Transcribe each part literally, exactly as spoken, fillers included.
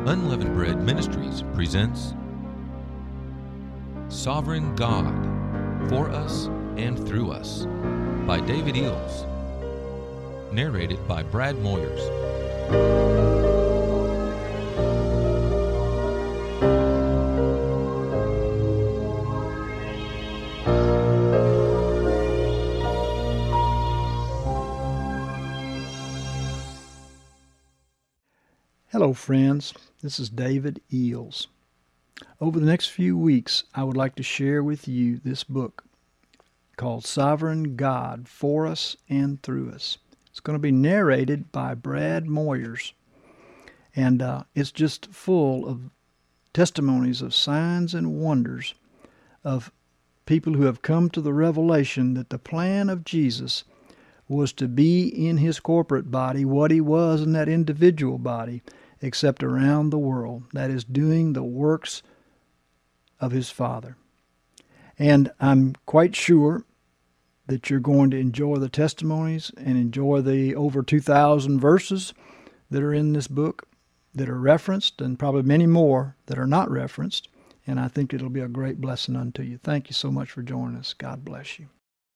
Unleavened Bread Ministries presents Sovereign God, For Us and Through Us by David Eels. Narrated by Brad Moyers. Hello friends, this is David Eels. Over the next few weeks, I would like to share with you this book called Sovereign God, For Us and Through Us. It's going to be narrated by Brad Moyers, and uh, it's just full of testimonies of signs and wonders of people who have come to the revelation that the plan of Jesus was to be in his corporate body what he was in that individual body, except around the world, that is, doing the works of his Father. And I'm quite sure that you're going to enjoy the testimonies and enjoy the over two thousand verses that are in this book that are referenced, and probably many more that are not referenced. And I think it'll be a great blessing unto you. Thank you so much for joining us. God bless you.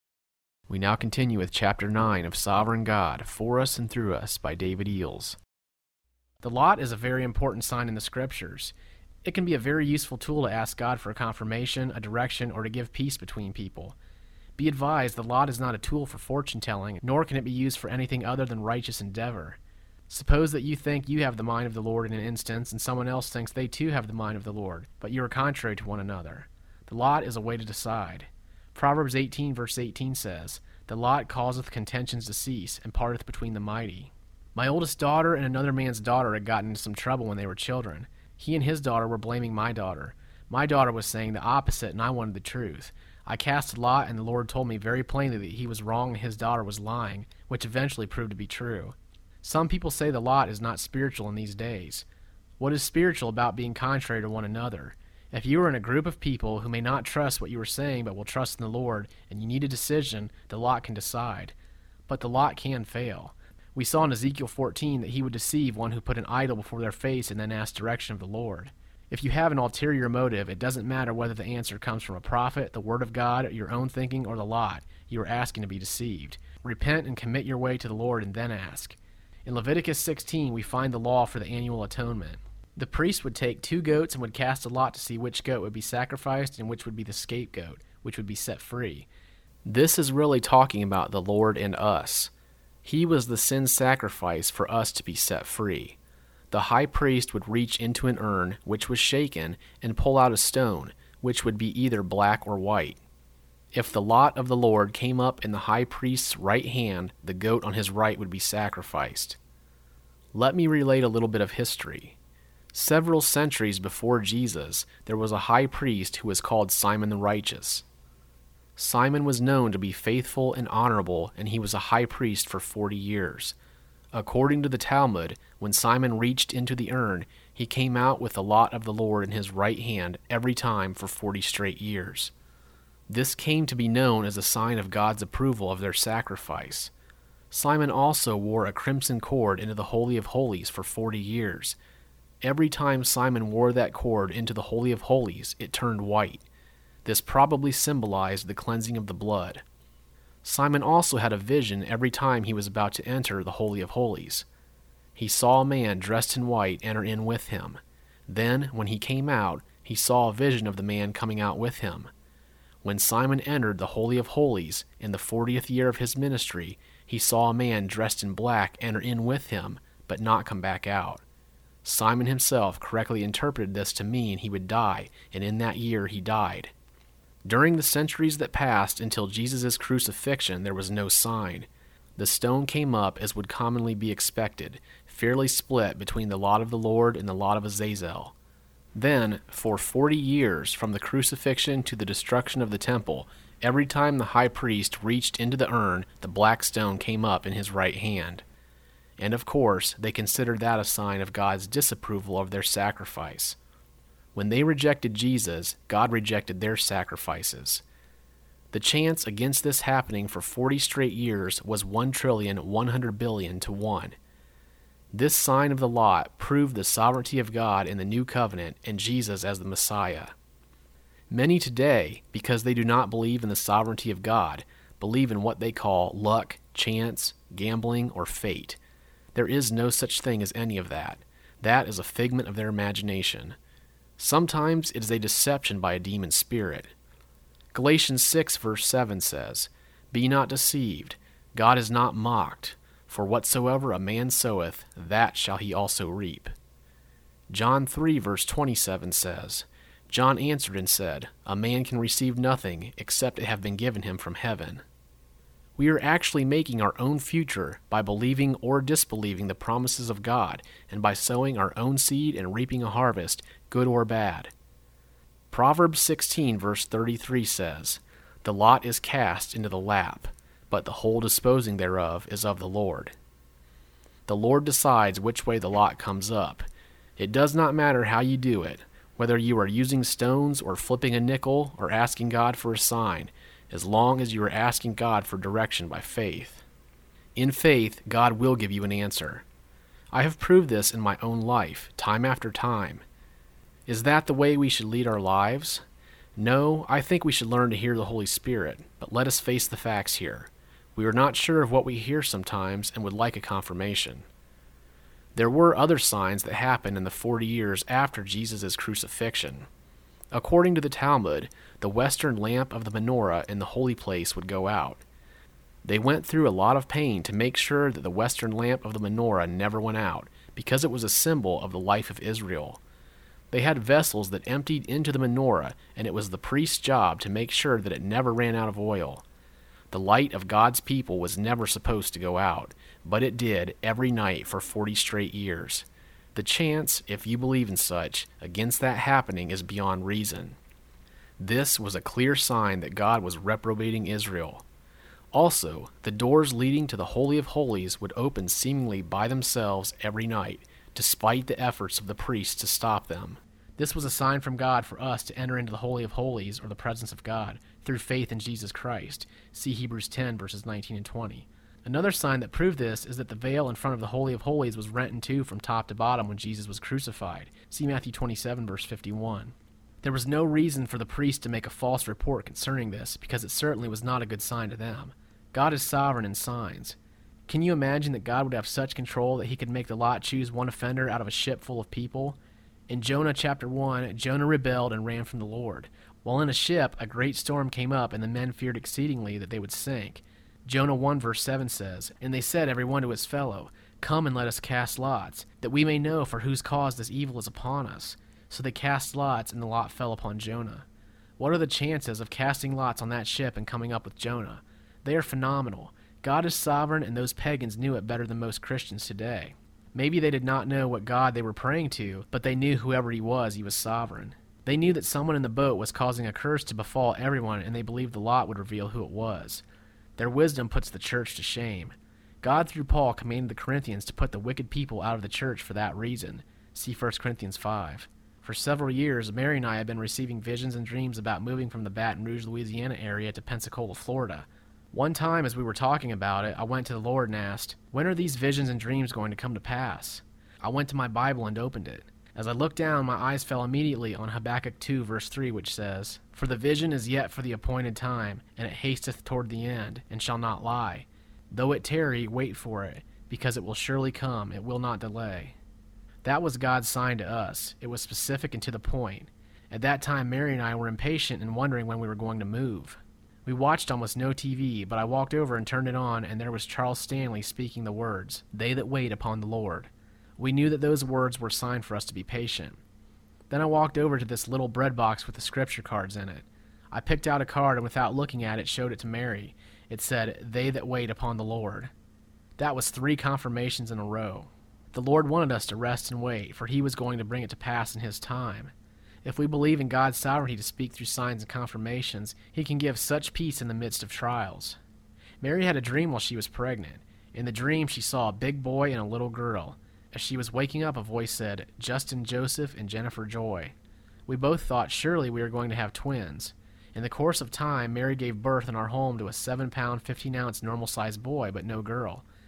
We now continue with Chapter nine of Sovereign God, For Us and Through Us by David Eels. The lot is a very important sign in the Scriptures. It can be a very useful tool to ask God for a confirmation, a direction, or to give peace between people. Be advised, the lot is not a tool for fortune-telling, nor can it be used for anything other than righteous endeavor. Suppose that you think you have the mind of the Lord in an instance, and someone else thinks they too have the mind of the Lord, but you are contrary to one another. The lot is a way to decide. Proverbs eighteen verse eighteen says, "The lot causeth contentions to cease, and parteth between the mighty." My oldest daughter and another man's daughter had gotten into some trouble when they were children. He and his daughter were blaming my daughter. My daughter was saying the opposite, and I wanted the truth. I cast a lot, and the Lord told me very plainly that he was wrong and his daughter was lying, which eventually proved to be true. Some people say the lot is not spiritual in these days. What is spiritual about being contrary to one another? If you are in a group of people who may not trust what you are saying but will trust in the Lord, and you need a decision, the lot can decide. But the lot can fail. We saw in Ezekiel fourteen that he would deceive one who put an idol before their face and then asked direction of the Lord. If you have an ulterior motive, it doesn't matter whether the answer comes from a prophet, the Word of God, your own thinking, or the lot. You are asking to be deceived. Repent and commit your way to the Lord and then ask. In Leviticus sixteen, we find the law for the annual atonement. The priest would take two goats and would cast a lot to see which goat would be sacrificed and which would be the scapegoat, which would be set free. This is really talking about the Lord and us. He was the sin sacrifice for us to be set free. The high priest would reach into an urn, which was shaken, and pull out a stone, which would be either black or white. If the lot of the Lord came up in the high priest's right hand, the goat on his right would be sacrificed. Let me relate a little bit of history. Several centuries before Jesus, there was a high priest who was called Simon the Righteous. Simon was known to be faithful and honorable, and he was a high priest for forty years. According to the Talmud, when Simon reached into the urn, he came out with the lot of the Lord in his right hand every time for forty straight years. This came to be known as a sign of God's approval of their sacrifice. Simon also wore a crimson cord into the Holy of Holies for forty years. Every time Simon wore that cord into the Holy of Holies, it turned white. This probably symbolized the cleansing of the blood. Simon also had a vision every time he was about to enter the Holy of Holies. He saw a man dressed in white enter in with him. Then, when he came out, he saw a vision of the man coming out with him. When Simon entered the Holy of Holies in the fortieth year of his ministry, he saw a man dressed in black enter in with him, but not come back out. Simon himself correctly interpreted this to mean he would die, and in that year he died. During the centuries that passed until Jesus' crucifixion, there was no sign. The stone came up as would commonly be expected, fairly split between the lot of the Lord and the lot of Azazel. Then, for forty years, from the crucifixion to the destruction of the temple, every time the high priest reached into the urn, the black stone came up in his right hand. And of course, they considered that a sign of God's disapproval of their sacrifice. When they rejected Jesus, God rejected their sacrifices. The chance against this happening for forty straight years was one trillion one hundred billion to one. This sign of the lot proved the sovereignty of God in the new covenant and Jesus as the Messiah. Many today, because they do not believe in the sovereignty of God, believe in what they call luck, chance, gambling, or fate. There is no such thing as any of that. That is a figment of their imagination. Sometimes it is a deception by a demon spirit. Galatians six verse seven says, "Be not deceived, God is not mocked, for whatsoever a man soweth, that shall he also reap." John three verse twenty-seven says, "John answered and said, A man can receive nothing except it have been given him from heaven." We are actually making our own future by believing or disbelieving the promises of God and by sowing our own seed and reaping a harvest, good or bad. Proverbs sixteen verse thirty-three says, "The lot is cast into the lap, but the whole disposing thereof is of the Lord." The Lord decides which way the lot comes up. It does not matter how you do it, whether you are using stones or flipping a nickel or asking God for a sign, as long as you are asking God for direction by faith. In faith, God will give you an answer. I have proved this in my own life, time after time. Is that the way we should lead our lives? No, I think we should learn to hear the Holy Spirit, but let us face the facts here. We are not sure of what we hear sometimes and would like a confirmation. There were other signs that happened in the forty years after Jesus' crucifixion. According to the Talmud, the western lamp of the menorah in the holy place would go out. They went through a lot of pain to make sure that the western lamp of the menorah never went out, because it was a symbol of the life of Israel. They had vessels that emptied into the menorah, and it was the priest's job to make sure that it never ran out of oil. The light of God's people was never supposed to go out, but it did every night for forty straight years. The chance, if you believe in such, against that happening is beyond reason. This was a clear sign that God was reprobating Israel. Also, the doors leading to the Holy of Holies would open seemingly by themselves every night, despite the efforts of the priests to stop them. This was a sign from God for us to enter into the Holy of Holies, or the presence of God, through faith in Jesus Christ. See Hebrews ten, verses nineteen and twenty. Another sign that proved this is that the veil in front of the Holy of Holies was rent in two from top to bottom when Jesus was crucified. See Matthew twenty-seven, verse fifty-one. There was no reason for the priest to make a false report concerning this, because it certainly was not a good sign to them. God is sovereign in signs. Can you imagine that God would have such control that he could make the lot choose one offender out of a ship full of people? In Jonah chapter one, Jonah rebelled and ran from the Lord. While in a ship, a great storm came up, and the men feared exceedingly that they would sink. Jonah one verse seven says, "And they said every one to his fellow, Come and let us cast lots, that we may know for whose cause this evil is upon us. So they cast lots, and the lot fell upon Jonah." What are the chances of casting lots on that ship and coming up with Jonah? They are phenomenal. God is sovereign, and those pagans knew it better than most Christians today. Maybe they did not know what God they were praying to, but they knew whoever he was, he was sovereign. They knew that someone in the boat was causing a curse to befall everyone, and they believed the lot would reveal who it was. Their wisdom puts the church to shame. God, through Paul, commanded the Corinthians to put the wicked people out of the church for that reason. See First Corinthians five. For several years, Mary and I have been receiving visions and dreams about moving from the Baton Rouge, Louisiana area to Pensacola, Florida. One time, as we were talking about it, I went to the Lord and asked, "When are these visions and dreams going to come to pass?" I went to my Bible and opened it. As I looked down, my eyes fell immediately on Habakkuk two, verse three, which says, "For the vision is yet for the appointed time, and it hasteth toward the end, and shall not lie. Though it tarry, wait for it, because it will surely come, it will not delay." That was God's sign to us. It was specific and to the point. At that time, Mary and I were impatient and wondering when we were going to move. We watched almost no T V, but I walked over and turned it on, and there was Charles Stanley speaking the words, "They that wait upon the Lord." We knew that those words were a sign for us to be patient. Then I walked over to this little bread box with the scripture cards in it. I picked out a card and without looking at it showed it to Mary. It said, "They that wait upon the Lord." That was three confirmations in a row. The Lord wanted us to rest and wait, for he was going to bring it to pass in his time. If we believe in God's sovereignty to speak through signs and confirmations, he can give such peace in the midst of trials. Mary had a dream while she was pregnant. In the dream, she saw a big boy and a little girl. As she was waking up, a voice said, "Justin Joseph and Jennifer Joy." We both thought surely we were going to have twins. In the course of time, Mary gave birth in our home to a seven pound, fifteen ounce normal-sized boy, but no girl.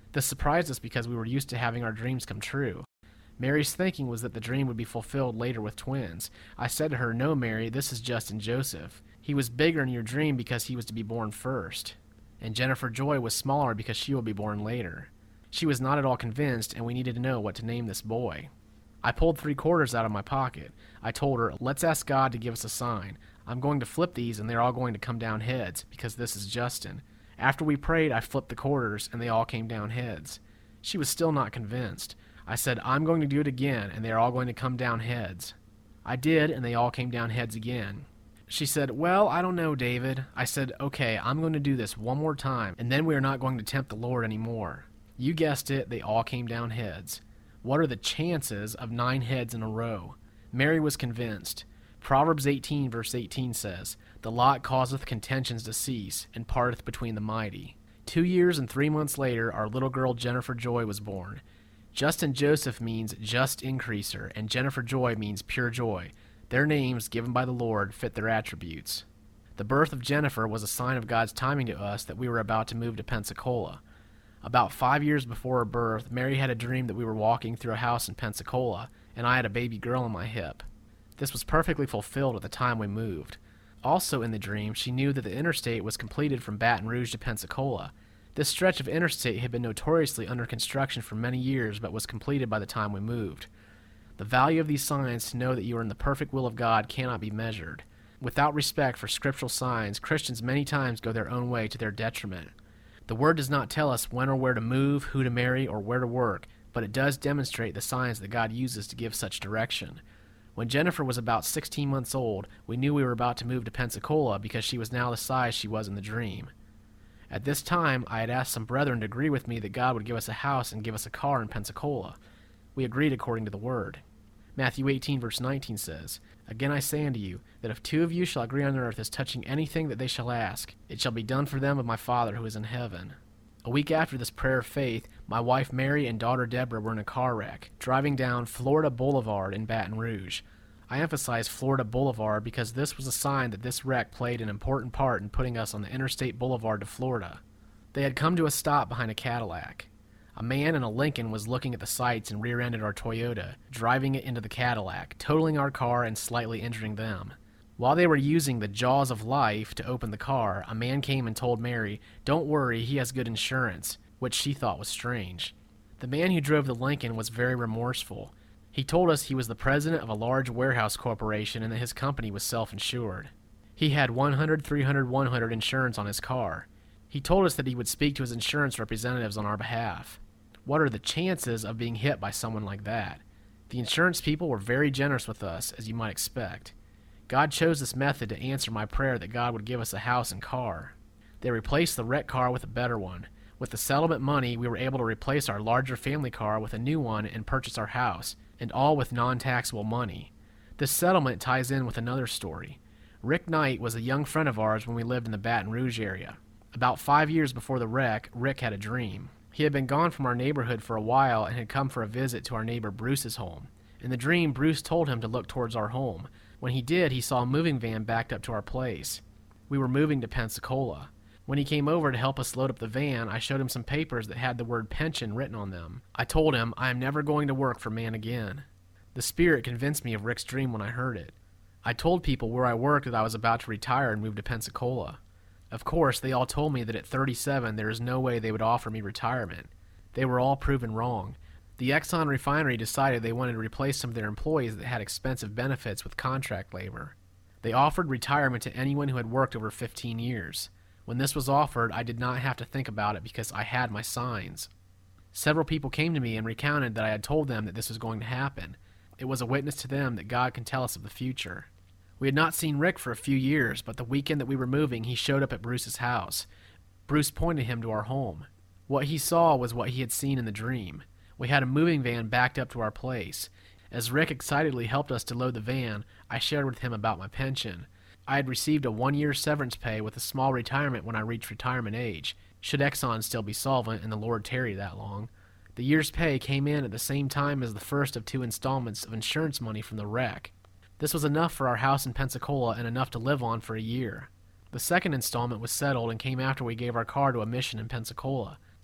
This surprised us because we were used to having our dreams come true. Mary's thinking was that the dream would be fulfilled later with twins. I said to her, "No, Mary, this is Justin Joseph. He was bigger in your dream because he was to be born first. And Jennifer Joy was smaller because she will be born later." She was not at all convinced, and we needed to know what to name this boy. I pulled three quarters out of my pocket. I told her, "Let's ask God to give us a sign. I'm going to flip these, and they're all going to come down heads, because this is Justin." After we prayed, I flipped the quarters, and they all came down heads. She was still not convinced. I said, "I'm going to do it again, and they're all going to come down heads." I did, and they all came down heads again. She said, "Well, I don't know, David." I said, "Okay, I'm going to do this one more time, and then we are not going to tempt the Lord anymore." You guessed it, they all came down heads. What are the chances of nine heads in a row? Mary was convinced. Proverbs eighteen verse eighteen says, "The lot causeth contentions to cease, and parteth between the mighty." Two years and three months later, our little girl Jennifer Joy was born. Justin Joseph means just increaser, and Jennifer Joy means pure joy. Their names, given by the Lord, fit their attributes. The birth of Jennifer was a sign of God's timing to us that we were about to move to Pensacola. About five years before her birth, Mary had a dream that we were walking through a house in Pensacola, and I had a baby girl on my hip. This was perfectly fulfilled at the time we moved. Also in the dream, she knew that the interstate was completed from Baton Rouge to Pensacola. This stretch of interstate had been notoriously under construction for many years, but was completed by the time we moved. The value of these signs to know that you are in the perfect will of God cannot be measured. Without respect for scriptural signs, Christians many times go their own way to their detriment. The Word does not tell us when or where to move, who to marry, or where to work, but it does demonstrate the signs that God uses to give such direction. When Jennifer was about sixteen months old, we knew we were about to move to Pensacola because she was now the size she was in the dream. At this time, I had asked some brethren to agree with me that God would give us a house and give us a car in Pensacola. We agreed according to the Word. Matthew eighteen verse nineteen says, "Again I say unto you, that if two of you shall agree on earth as touching anything that they shall ask, it shall be done for them of my Father who is in heaven." A week after this prayer of faith, my wife Mary and daughter Deborah were in a car wreck, driving down Florida Boulevard in Baton Rouge. I emphasize Florida Boulevard because this was a sign that this wreck played an important part in putting us on the Interstate Boulevard to Florida. They had come to a stop behind a Cadillac. A man in a Lincoln was looking at the sights and rear-ended our Toyota, driving it into the Cadillac, totaling our car and slightly injuring them. While they were using the jaws of life to open the car, a man came and told Mary, "Don't worry, he has good insurance," which she thought was strange. The man who drove the Lincoln was very remorseful. He told us he was the president of a large warehouse corporation and that his company was self-insured. He had one hundred, three hundred, one hundred insurance on his car. He told us that he would speak to his insurance representatives on our behalf. What are the chances of being hit by someone like that? The insurance people were very generous with us, as you might expect. God chose this method to answer my prayer that God would give us a house and car. They replaced the wrecked car with a better one. With the settlement money, we were able to replace our larger family car with a new one and purchase our house, and all with non-taxable money. This settlement ties in with another story. Rick Knight was a young friend of ours when we lived in the Baton Rouge area. About five years before the wreck, Rick had a dream. He had been gone from our neighborhood for a while and had come for a visit to our neighbor Bruce's home. In the dream, Bruce told him to look towards our home. When he did, he saw a moving van backed up to our place. We were moving to Pensacola. When he came over to help us load up the van, I showed him some papers that had the word pension written on them. I told him, "I am never going to work for man again." The Spirit convinced me of Rick's dream when I heard it. I told people where I worked that I was about to retire and move to Pensacola. Of course, they all told me that at thirty-seven there is no way they would offer me retirement. They were all proven wrong. The Exxon refinery decided they wanted to replace some of their employees that had expensive benefits with contract labor. They offered retirement to anyone who had worked over fifteen years. When this was offered, I did not have to think about it because I had my signs. Several people came to me and recounted that I had told them that this was going to happen. It was a witness to them that God can tell us of the future. We had not seen Rick for a few years, but the weekend that we were moving, he showed up at Bruce's house. Bruce pointed him to our home. What he saw was what he had seen in the dream. We had a moving van backed up to our place. As Rick excitedly helped us to load the van, I shared with him about my pension. I had received a one-year severance pay with a small retirement when I reached retirement age, should Exxon still be solvent and the Lord tarry that long. The year's pay came in at the same time as the first of two installments of insurance money from the wreck. This was enough for our house in Pensacola and enough to live on for a year. The second installment was settled and came after we gave our car to a mission in Pensacola.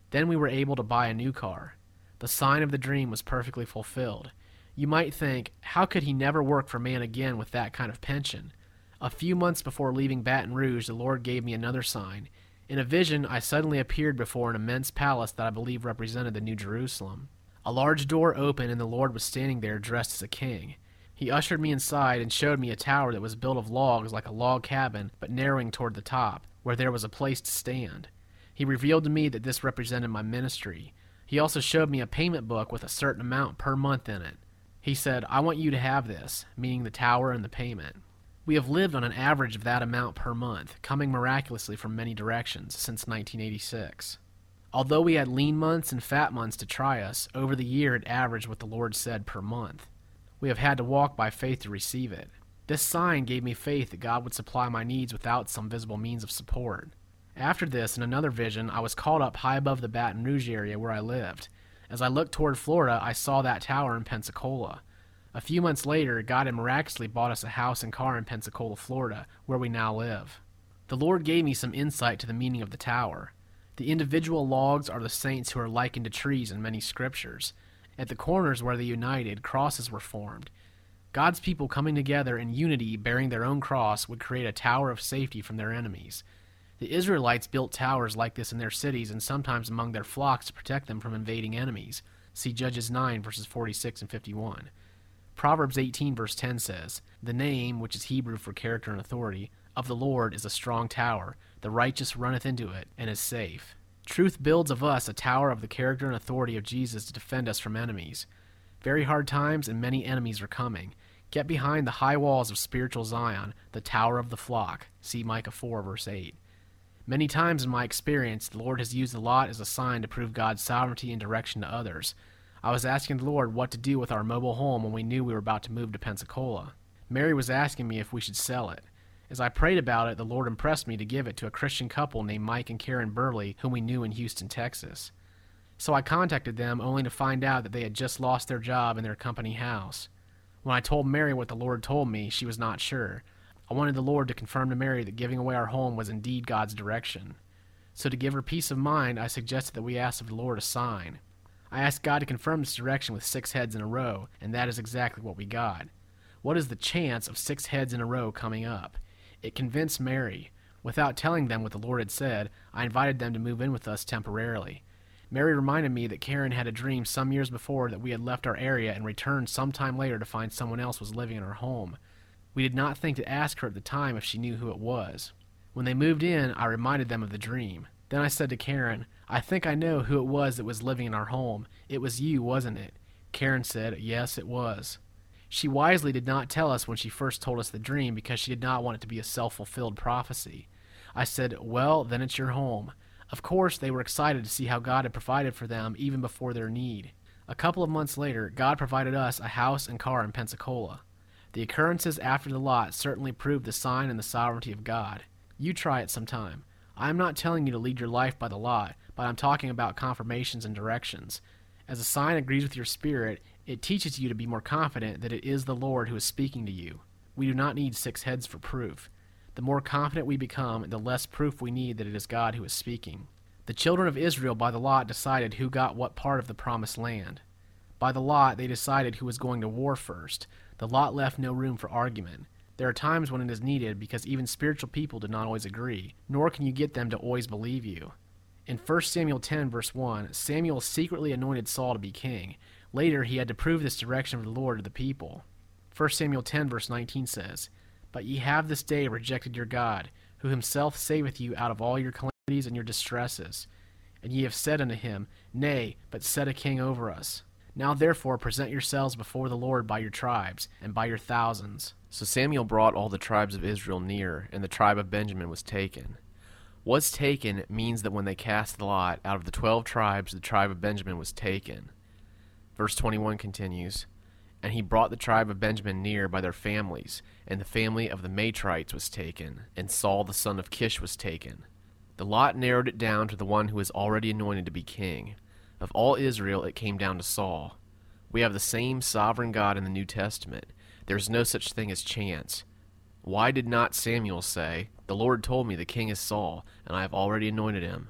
Then we were able to buy a new car. The sign of the dream was perfectly fulfilled. You might think, how could he never work for man again with that kind of pension? A few months before leaving Baton Rouge, the Lord gave me another sign. In a vision, I suddenly appeared before an immense palace that I believe represented the New Jerusalem. A large door opened, and the Lord was standing there dressed as a king. He ushered me inside and showed me a tower that was built of logs like a log cabin, but narrowing toward the top, where there was a place to stand. He revealed to me that this represented my ministry. He also showed me a payment book with a certain amount per month in it. He said, "I want you to have this," meaning the tower and the payment. We have lived on an average of that amount per month, coming miraculously from many directions, since nineteen eighty-six. Although we had lean months and fat months to try us, over the year it averaged what the Lord said per month. We have had to walk by faith to receive it. This sign gave me faith that God would supply my needs without some visible means of support. After this, in another vision, I was called up high above the Baton Rouge area where I lived. As I looked toward Florida, I saw that tower in Pensacola. A few months later, God had miraculously bought us a house and car in Pensacola, Florida, where we now live. The Lord gave me some insight to the meaning of the tower. The individual logs are the saints who are likened to trees in many scriptures. At the corners where they united, crosses were formed. God's people coming together in unity, bearing their own cross, would create a tower of safety from their enemies. The Israelites built towers like this in their cities and sometimes among their flocks to protect them from invading enemies. See Judges nine, verses forty-six and fifty-one. Proverbs eighteen, verse ten says, "The name, which is Hebrew for character and authority, of the Lord is a strong tower. The righteous runneth into it, and is safe." Truth builds of us a tower of the character and authority of Jesus to defend us from enemies. Very hard times and many enemies are coming. Get behind the high walls of spiritual Zion, the tower of the flock. See Micah four, verse eight. Many times in my experience, the Lord has used the lot as a sign to prove God's sovereignty and direction to others. I was asking the Lord what to do with our mobile home when we knew we were about to move to Pensacola. Mary was asking me if we should sell it. As I prayed about it, the Lord impressed me to give it to a Christian couple named Mike and Karen Burley, whom we knew in Houston, Texas. So I contacted them only to find out that they had just lost their job in their company house. When I told Mary what the Lord told me, she was not sure. I wanted the Lord to confirm to Mary that giving away our home was indeed God's direction. So to give her peace of mind, I suggested that we ask of the Lord a sign. I asked God to confirm this direction with six heads in a row, and that is exactly what we got. What is the chance of six heads in a row coming up? It convinced Mary. Without telling them what the Lord had said, I invited them to move in with us temporarily. Mary reminded me that Karen had a dream some years before that we had left our area and returned sometime later to find someone else was living in our home. We did not think to ask her at the time if she knew who it was. When they moved in, I reminded them of the dream. Then I said to Karen, "I think I know who it was that was living in our home. It was you, wasn't it?" Karen said, "Yes, it was." She wisely did not tell us when she first told us the dream because she did not want it to be a self-fulfilled prophecy. I said, "Well, then it's your home." Of course, they were excited to see how God had provided for them even before their need. A couple of months later, God provided us a house and car in Pensacola. The occurrences after the lot certainly proved the sign and the sovereignty of God. You try it sometime. I am not telling you to lead your life by the lot, but I'm talking about confirmations and directions. As a sign agrees with your spirit, it teaches you to be more confident that it is the Lord who is speaking to you. We do not need six heads for proof. The more confident we become, the less proof we need that it is God who is speaking. The children of Israel by the lot decided who got what part of the promised land. By the lot, they decided who was going to war first. The lot left no room for argument. There are times when it is needed because even spiritual people do not always agree, nor can you get them to always believe you. In First Samuel ten, verse one, Samuel secretly anointed Saul to be king. Later, he had to prove this direction of the Lord to the people. First Samuel ten, verse nineteen says, "But ye have this day rejected your God, who himself saveth you out of all your calamities and your distresses. And ye have said unto him, Nay, but set a king over us. Now therefore present yourselves before the Lord by your tribes, and by your thousands." So Samuel brought all the tribes of Israel near, and the tribe of Benjamin was taken. Was taken means that when they cast the lot, out of the twelve tribes the tribe of Benjamin was taken. Verse twenty-one continues, "And he brought the tribe of Benjamin near by their families, and the family of the Matrites was taken, and Saul the son of Kish was taken. The lot narrowed it down to the one who was already anointed to be king. Of all Israel it came down to Saul. We have the same sovereign God in the New Testament. There is no such thing as chance. Why did not Samuel say, 'The Lord told me the king is Saul, and I have already anointed him'?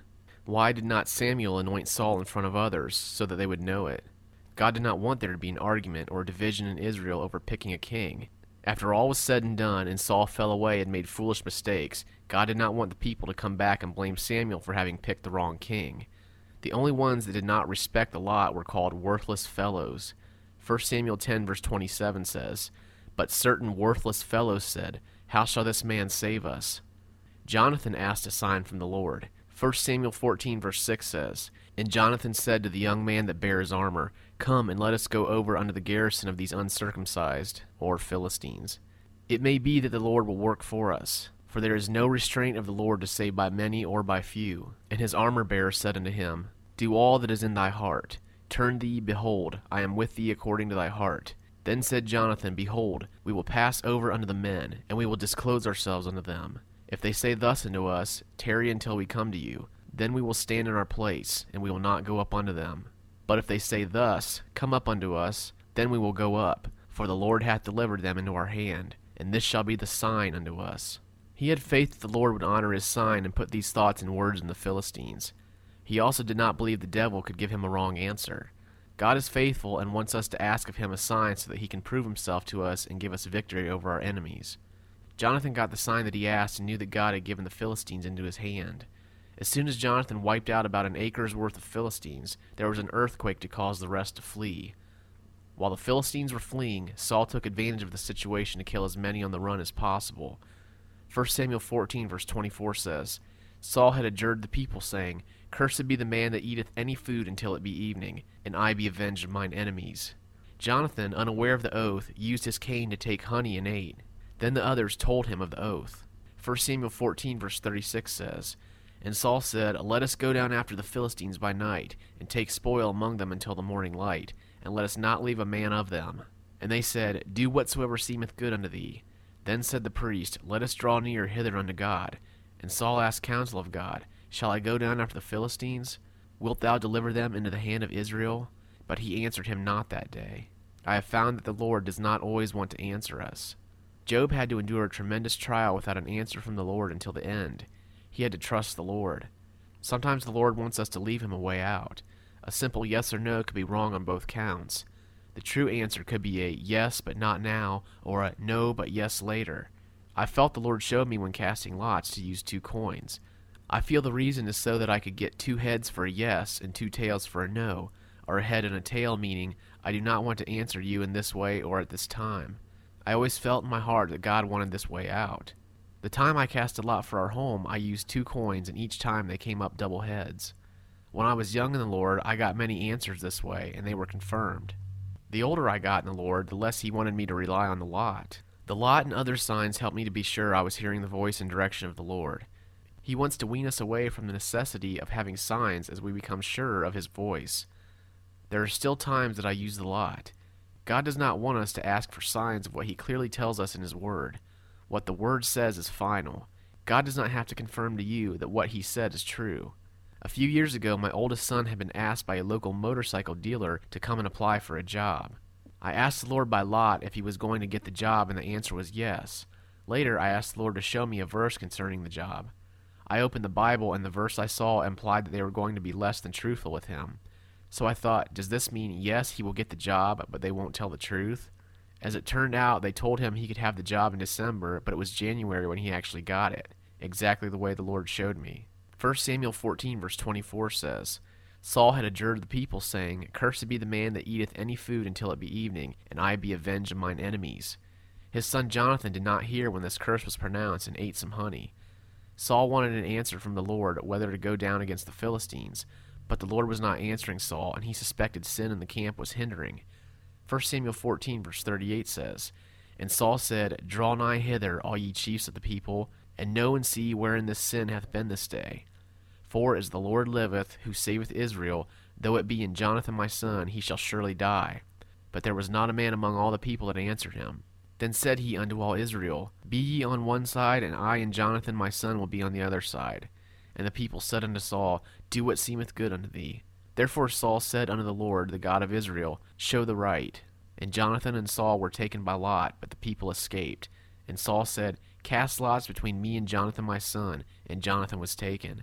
Why did not Samuel anoint Saul in front of others, so that they would know it? God did not want there to be an argument or a division in Israel over picking a king. After all was said and done, and Saul fell away and made foolish mistakes, God did not want the people to come back and blame Samuel for having picked the wrong king. The only ones that did not respect the lot were called worthless fellows. First Samuel ten verse twenty-seven says, "But certain worthless fellows said, 'How shall this man save us?'" Jonathan asked a sign from the Lord. First Samuel fourteen verse six says, "And Jonathan said to the young man that bare his armor, 'Come, and let us go over unto the garrison of these uncircumcised,' or Philistines. It may be that the Lord will work for us, for there is no restraint of the Lord to save by many or by few. And his armor-bearer said unto him, 'Do all that is in thy heart. Turn thee, behold, I am with thee according to thy heart.' Then said Jonathan, 'Behold, we will pass over unto the men, and we will disclose ourselves unto them. If they say thus unto us, Tarry until we come to you, then we will stand in our place, and we will not go up unto them. But if they say thus, Come up unto us, then we will go up, for the Lord hath delivered them into our hand, and this shall be the sign unto us.'" He had faith that the Lord would honor his sign and put these thoughts in words in the Philistines. He also did not believe the devil could give him a wrong answer. God is faithful and wants us to ask of him a sign so that he can prove himself to us and give us victory over our enemies. Jonathan got the sign that he asked and knew that God had given the Philistines into his hand. As soon as Jonathan wiped out about an acre's worth of Philistines, there was an earthquake to cause the rest to flee. While the Philistines were fleeing, Saul took advantage of the situation to kill as many on the run as possible. First Samuel fourteen verse twenty-four says, "Saul had adjured the people, saying, Cursed be the man that eateth any food until it be evening, and I be avenged of mine enemies." Jonathan, unaware of the oath, used his cane to take honey and ate. Then the others told him of the oath. First Samuel fourteen verse thirty-six says, "And Saul said, Let us go down after the Philistines by night, and take spoil among them until the morning light, and let us not leave a man of them. And they said, Do whatsoever seemeth good unto thee. Then said the priest, Let us draw near hither unto God. And Saul asked counsel of God, Shall I go down after the Philistines? Wilt thou deliver them into the hand of Israel? But he answered him not that day. I have found that the Lord does not always want to answer us. Job had to endure a tremendous trial without an answer from the Lord until the end. He had to trust the Lord. Sometimes the Lord wants us to leave him a way out. A simple yes or no could be wrong on both counts. The true answer could be a yes but not now, or a no but yes later. I felt the Lord showed me when casting lots to use two coins. I feel the reason is so that I could get two heads for a yes and two tails for a no, or a head and a tail, meaning I do not want to answer you in this way or at this time. I always felt in my heart that God wanted this way out. The time I cast a lot for our home, I used two coins, and each time they came up double heads. When I was young in the Lord, I got many answers this way, and they were confirmed. The older I got in the Lord, the less he wanted me to rely on the lot. The lot and other signs helped me to be sure I was hearing the voice and direction of the Lord. He wants to wean us away from the necessity of having signs as we become surer of his voice. There are still times that I use the lot. God does not want us to ask for signs of what he clearly tells us in his word. What the word says is final. God does not have to confirm to you that what he said is true. A few years ago, my oldest son had been asked by a local motorcycle dealer to come and apply for a job. I asked the Lord by lot if he was going to get the job, and the answer was yes. Later, I asked the Lord to show me a verse concerning the job. I opened the Bible, and the verse I saw implied that they were going to be less than truthful with him. So I thought, does this mean yes, he will get the job, but they won't tell the truth? As it turned out, they told him he could have the job in December, but it was January when he actually got it, exactly the way the Lord showed me. First Samuel fourteen verse twenty-four says, Saul had adjured the people, saying, Cursed be the man that eateth any food until it be evening, and I be avenged of mine enemies. His son Jonathan did not hear when this curse was pronounced, and ate some honey. Saul wanted an answer from the Lord whether to go down against the Philistines, but the Lord was not answering Saul, and he suspected sin in the camp was hindering. First Samuel fourteen verse thirty-eight says, And Saul said, Draw nigh hither, all ye chiefs of the people, and know and see wherein this sin hath been this day. For as the Lord liveth, who saveth Israel, though it be in Jonathan my son, he shall surely die. But there was not a man among all the people that answered him. Then said he unto all Israel, Be ye on one side, and I and Jonathan my son will be on the other side. And the people said unto Saul, Do what seemeth good unto thee. Therefore Saul said unto the Lord, the God of Israel, Show the right. And Jonathan and Saul were taken by lot, but the people escaped. And Saul said, Cast lots between me and Jonathan my son. And Jonathan was taken.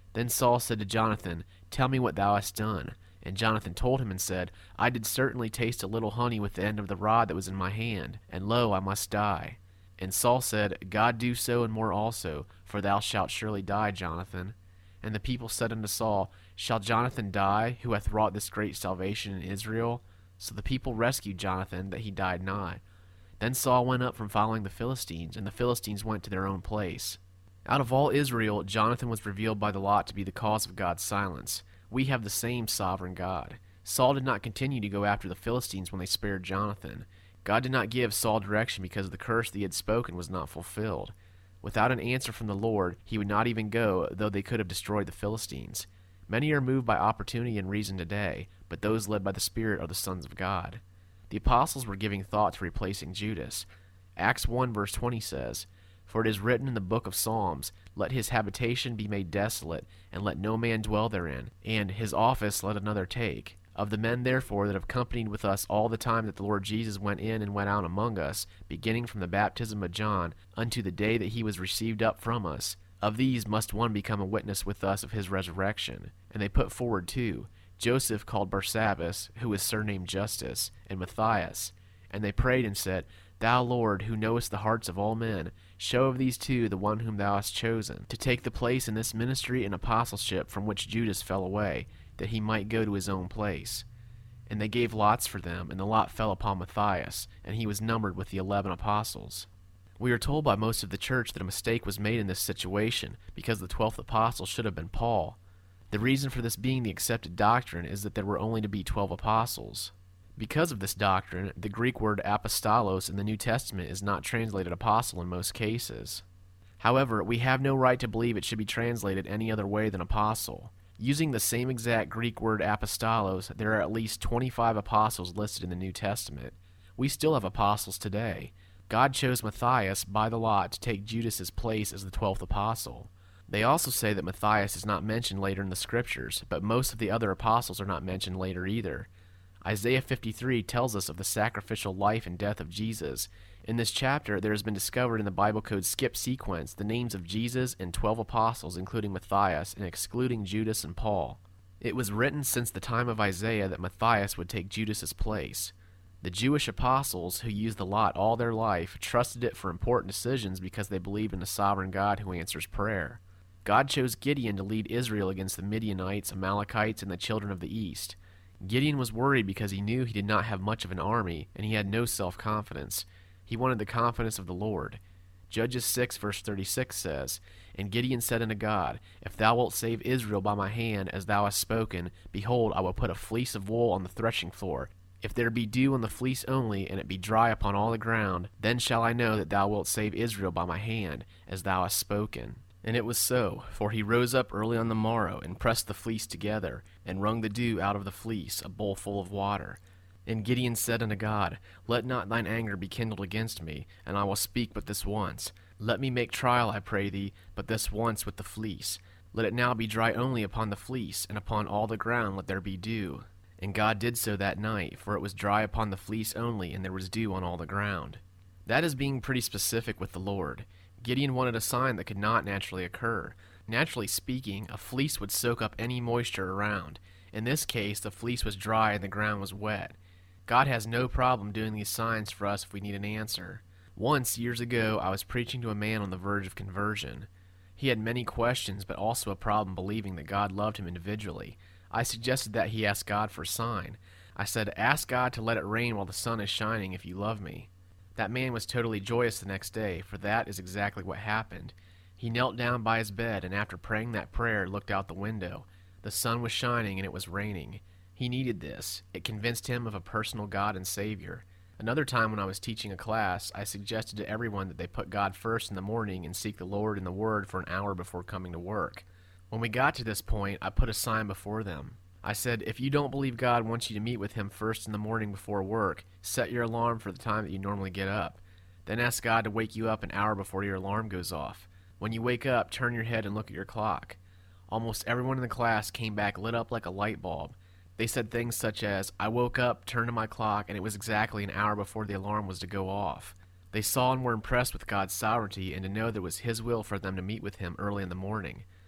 Then Saul said to Jonathan, Tell me what thou hast done. And Jonathan told him and said, I did certainly taste a little honey with the end of the rod that was in my hand, and lo, I must die. And Saul said, God do so and more also, for thou shalt surely die, Jonathan. And the people said unto Saul, Shall Jonathan die, who hath wrought this great salvation in Israel? So the people rescued Jonathan, that he died not. Then Saul went up from following the Philistines, and the Philistines went to their own place. Out of all Israel, Jonathan was revealed by the lot to be the cause of God's silence. We have the same sovereign God. Saul did not continue to go after the Philistines when they spared Jonathan. God did not give Saul direction because the curse that he had spoken was not fulfilled. Without an answer from the Lord, he would not even go, though they could have destroyed the Philistines. Many are moved by opportunity and reason today, but those led by the Spirit are the sons of God. The apostles were giving thought to replacing Judas. Acts one verse twenty says, For it is written in the book of Psalms, Let his habitation be made desolate, and let no man dwell therein, and his office let another take. Of the men therefore that have companied with us all the time that the Lord Jesus went in and went out among us, beginning from the baptism of John, unto the day that he was received up from us, of these must one become a witness with us of his resurrection. And they put forward two, Joseph called Barsabbas, who was surnamed Justus, and Matthias. And they prayed and said, Thou, Lord, who knowest the hearts of all men, show of these two the one whom thou hast chosen, to take the place in this ministry and apostleship from which Judas fell away, that he might go to his own place. And they gave lots for them, and the lot fell upon Matthias, and he was numbered with the eleven apostles. We are told by most of the church that a mistake was made in this situation, because the twelfth apostle should have been Paul. The reason for this being the accepted doctrine is that there were only to be twelve apostles. Because of this doctrine, the Greek word apostolos in the New Testament is not translated apostle in most cases. However, we have no right to believe it should be translated any other way than apostle. Using the same exact Greek word apostolos, there are at least twenty-five apostles listed in the New Testament. We still have apostles today. God chose Matthias by the lot to take Judas's place as the twelfth apostle. They also say that Matthias is not mentioned later in the Scriptures, but most of the other apostles are not mentioned later either. Isaiah fifty-three tells us of the sacrificial life and death of Jesus. In this chapter, there has been discovered in the Bible code skip sequence the names of Jesus and twelve apostles, including Matthias, and excluding Judas and Paul. It was written since the time of Isaiah that Matthias would take Judas's place. The Jewish apostles, who used the lot all their life, trusted it for important decisions because they believed in a sovereign God who answers prayer. God chose Gideon to lead Israel against the Midianites, Amalekites, and the children of the east. Gideon was worried because he knew he did not have much of an army, and he had no self-confidence. He wanted the confidence of the Lord. Judges six verse thirty-six says, And Gideon said unto God, If thou wilt save Israel by my hand, as thou hast spoken, behold, I will put a fleece of wool on the threshing floor. If there be dew on the fleece only, and it be dry upon all the ground, then shall I know that thou wilt save Israel by my hand, as thou hast spoken. And it was so, for he rose up early on the morrow, and pressed the fleece together, and wrung the dew out of the fleece, a bowl full of water. And Gideon said unto God, Let not thine anger be kindled against me, and I will speak but this once. Let me make trial, I pray thee, but this once with the fleece. Let it now be dry only upon the fleece, and upon all the ground let there be dew. And God did so that night, for it was dry upon the fleece only, and there was dew on all the ground. That is being pretty specific with the Lord. Gideon wanted a sign that could not naturally occur. Naturally speaking, a fleece would soak up any moisture around. In this case, the fleece was dry and the ground was wet. God has no problem doing these signs for us if we need an answer. Once, years ago, I was preaching to a man on the verge of conversion. He had many questions, but also a problem believing that God loved him individually. I suggested that he ask God for a sign. I said, Ask God to let it rain while the sun is shining if you love me. That man was totally joyous the next day, for that is exactly what happened. He knelt down by his bed, and after praying that prayer, looked out the window. The sun was shining, and it was raining. He needed this. It convinced him of a personal God and Savior. Another time when I was teaching a class, I suggested to everyone that they put God first in the morning and seek the Lord in the Word for an hour before coming to work. When we got to this point, I put a sign before them. I said, if you don't believe God wants you to meet with him first in the morning before work, set your alarm for the time that you normally get up. Then ask God to wake you up an hour before your alarm goes off. When you wake up, turn your head and look at your clock. Almost everyone in the class came back lit up like a light bulb. They said things such as, I woke up, turned to my clock, and it was exactly an hour before the alarm was to go off. They saw and were impressed with God's sovereignty and to know that it was his will for them to meet with him early in the morning.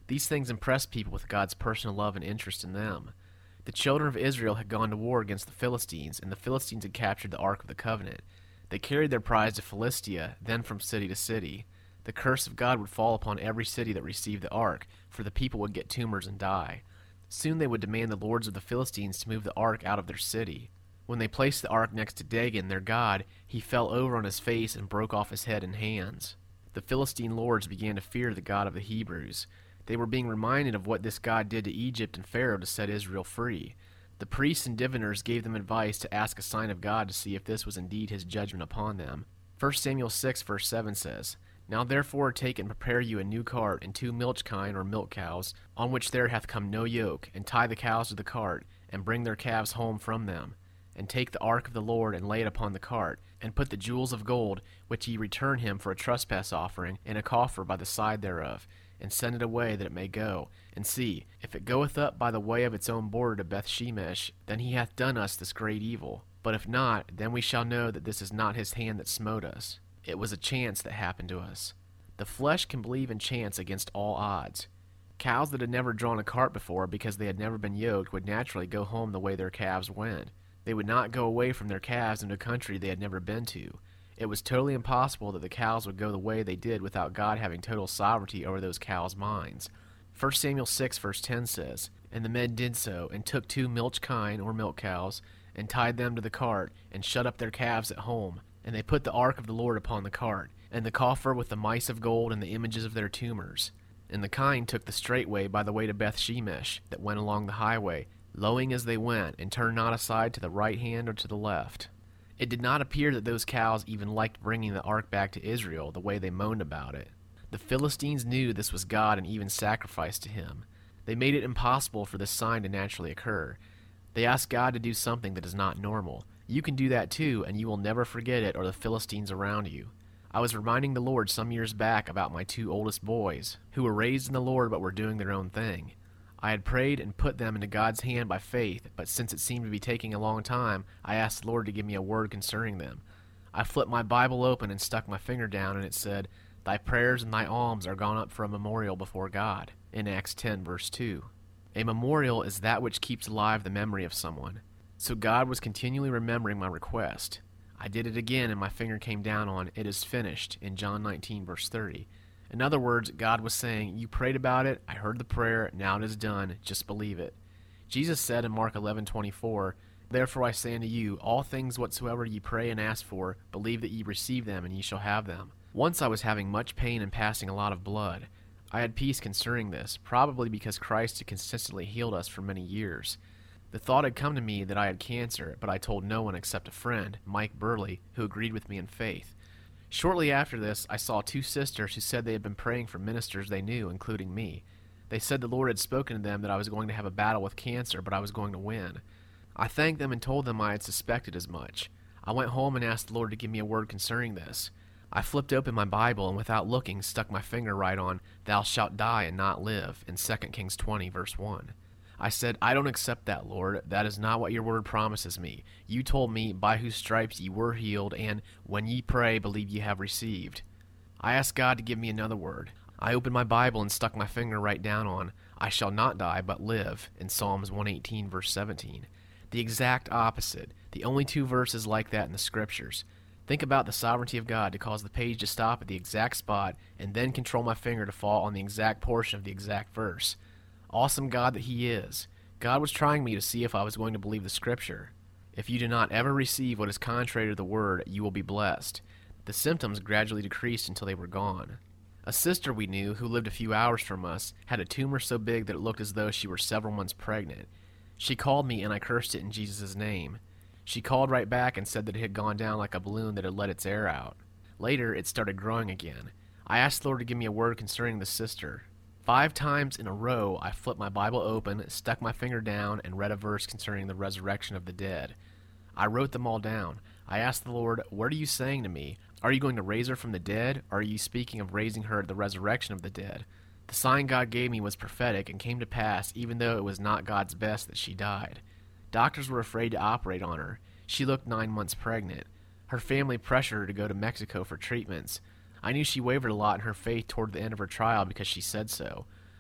These things impressed people with God's personal love and interest in them. The children of Israel had gone to war against the Philistines, and the Philistines had captured the Ark of the Covenant. They carried their prize to Philistia, then from city to city. The curse of God would fall upon every city that received the Ark, for the people would get tumors and die. Soon they would demand the lords of the Philistines to move the Ark out of their city. When they placed the Ark next to Dagon, their god, he fell over on his face and broke off his head and hands. The Philistine lords began to fear the God of the Hebrews. They were being reminded of what this God did to Egypt and Pharaoh to set Israel free. The priests and diviners gave them advice to ask a sign of God to see if this was indeed his judgment upon them. First Samuel six verse seven says, Now therefore take and prepare you a new cart, and two milch kine or milk cows, on which there hath come no yoke, and tie the cows to the cart, and bring their calves home from them. And take the ark of the Lord, and lay it upon the cart, and put the jewels of gold, which ye return him for a trespass offering, in a coffer by the side thereof, and send it away that it may go. And see, if it goeth up by the way of its own border to Bethshemesh, then he hath done us this great evil. But if not, then we shall know that this is not his hand that smote us. It was a chance that happened to us. The flesh can believe in chance against all odds. Cows that had never drawn a cart before because they had never been yoked would naturally go home the way their calves went. They would not go away from their calves into a country they had never been to. It was totally impossible that the cows would go the way they did without God having total sovereignty over those cows' minds. First Samuel six verse ten says, And the men did so, and took two milch kine or milk cows, and tied them to the cart, and shut up their calves at home. And they put the ark of the Lord upon the cart, and the coffer with the mice of gold and the images of their tumors. And the kine took the straight way by the way to Bethshemesh, that went along the highway, lowing as they went, and turned not aside to the right hand or to the left. It did not appear that those cows even liked bringing the ark back to Israel the way they moaned about it. The Philistines knew this was God and even sacrificed to him. They made it impossible for this sign to naturally occur. They asked God to do something that is not normal. You can do that too, and you will never forget it or the Philistines around you. I was reminding the Lord some years back about my two oldest boys, who were raised in the Lord but were doing their own thing. I had prayed and put them into God's hand by faith, but since it seemed to be taking a long time, I asked the Lord to give me a word concerning them. I flipped my Bible open and stuck my finger down, and it said, Thy prayers and thy alms are gone up for a memorial before God, in Acts ten verse two. A memorial is that which keeps alive the memory of someone. So God was continually remembering my request. I did it again, and my finger came down on, It is finished, in John nineteen verse thirty. In other words, God was saying, You prayed about it, I heard the prayer, now it is done, just believe it. Jesus said in Mark eleven twenty-four, Therefore I say unto you, all things whatsoever ye pray and ask for, believe that ye receive them, and ye shall have them. Once I was having much pain and passing a lot of blood. I had peace concerning this, probably because Christ had consistently healed us for many years. The thought had come to me that I had cancer, but I told no one except a friend, Mike Burley, who agreed with me in faith. Shortly after this, I saw two sisters who said they had been praying for ministers they knew, including me. They said the Lord had spoken to them that I was going to have a battle with cancer, but I was going to win. I thanked them and told them I had suspected as much. I went home and asked the Lord to give me a word concerning this. I flipped open my Bible and without looking stuck my finger right on, Thou shalt die and not live, in Second Kings twenty verse one. I said, I don't accept that, Lord. That is not what your word promises me. You told me, by whose stripes ye were healed, and when ye pray, believe ye have received. I asked God to give me another word. I opened my Bible and stuck my finger right down on, I shall not die, but live, in Psalms one eighteen, verse seventeen. The exact opposite. The only two verses like that in the Scriptures. Think about the sovereignty of God to cause the page to stop at the exact spot, and then control my finger to fall on the exact portion of the exact verse. Awesome God that he is. God was trying me to see if I was going to believe the Scripture. If you do not ever receive what is contrary to the Word, you will be blessed. The symptoms gradually decreased until they were gone. A sister we knew, who lived a few hours from us, had a tumor so big that it looked as though she were several months pregnant. She called me and I cursed it in Jesus' name. She called right back and said that it had gone down like a balloon that had let its air out. Later, it started growing again. I asked the Lord to give me a word concerning the sister. Five times in a row, I flipped my Bible open, stuck my finger down, and read a verse concerning the resurrection of the dead. I wrote them all down. I asked the Lord, what are you saying to me? Are you going to raise her from the dead, or are you speaking of raising her at the resurrection of the dead? The sign God gave me was prophetic and came to pass, even though it was not God's best that she died. Doctors were afraid to operate on her. She looked nine months pregnant. Her family pressured her to go to Mexico for treatments. I knew she wavered a lot in her faith toward the end of her trial because she said so.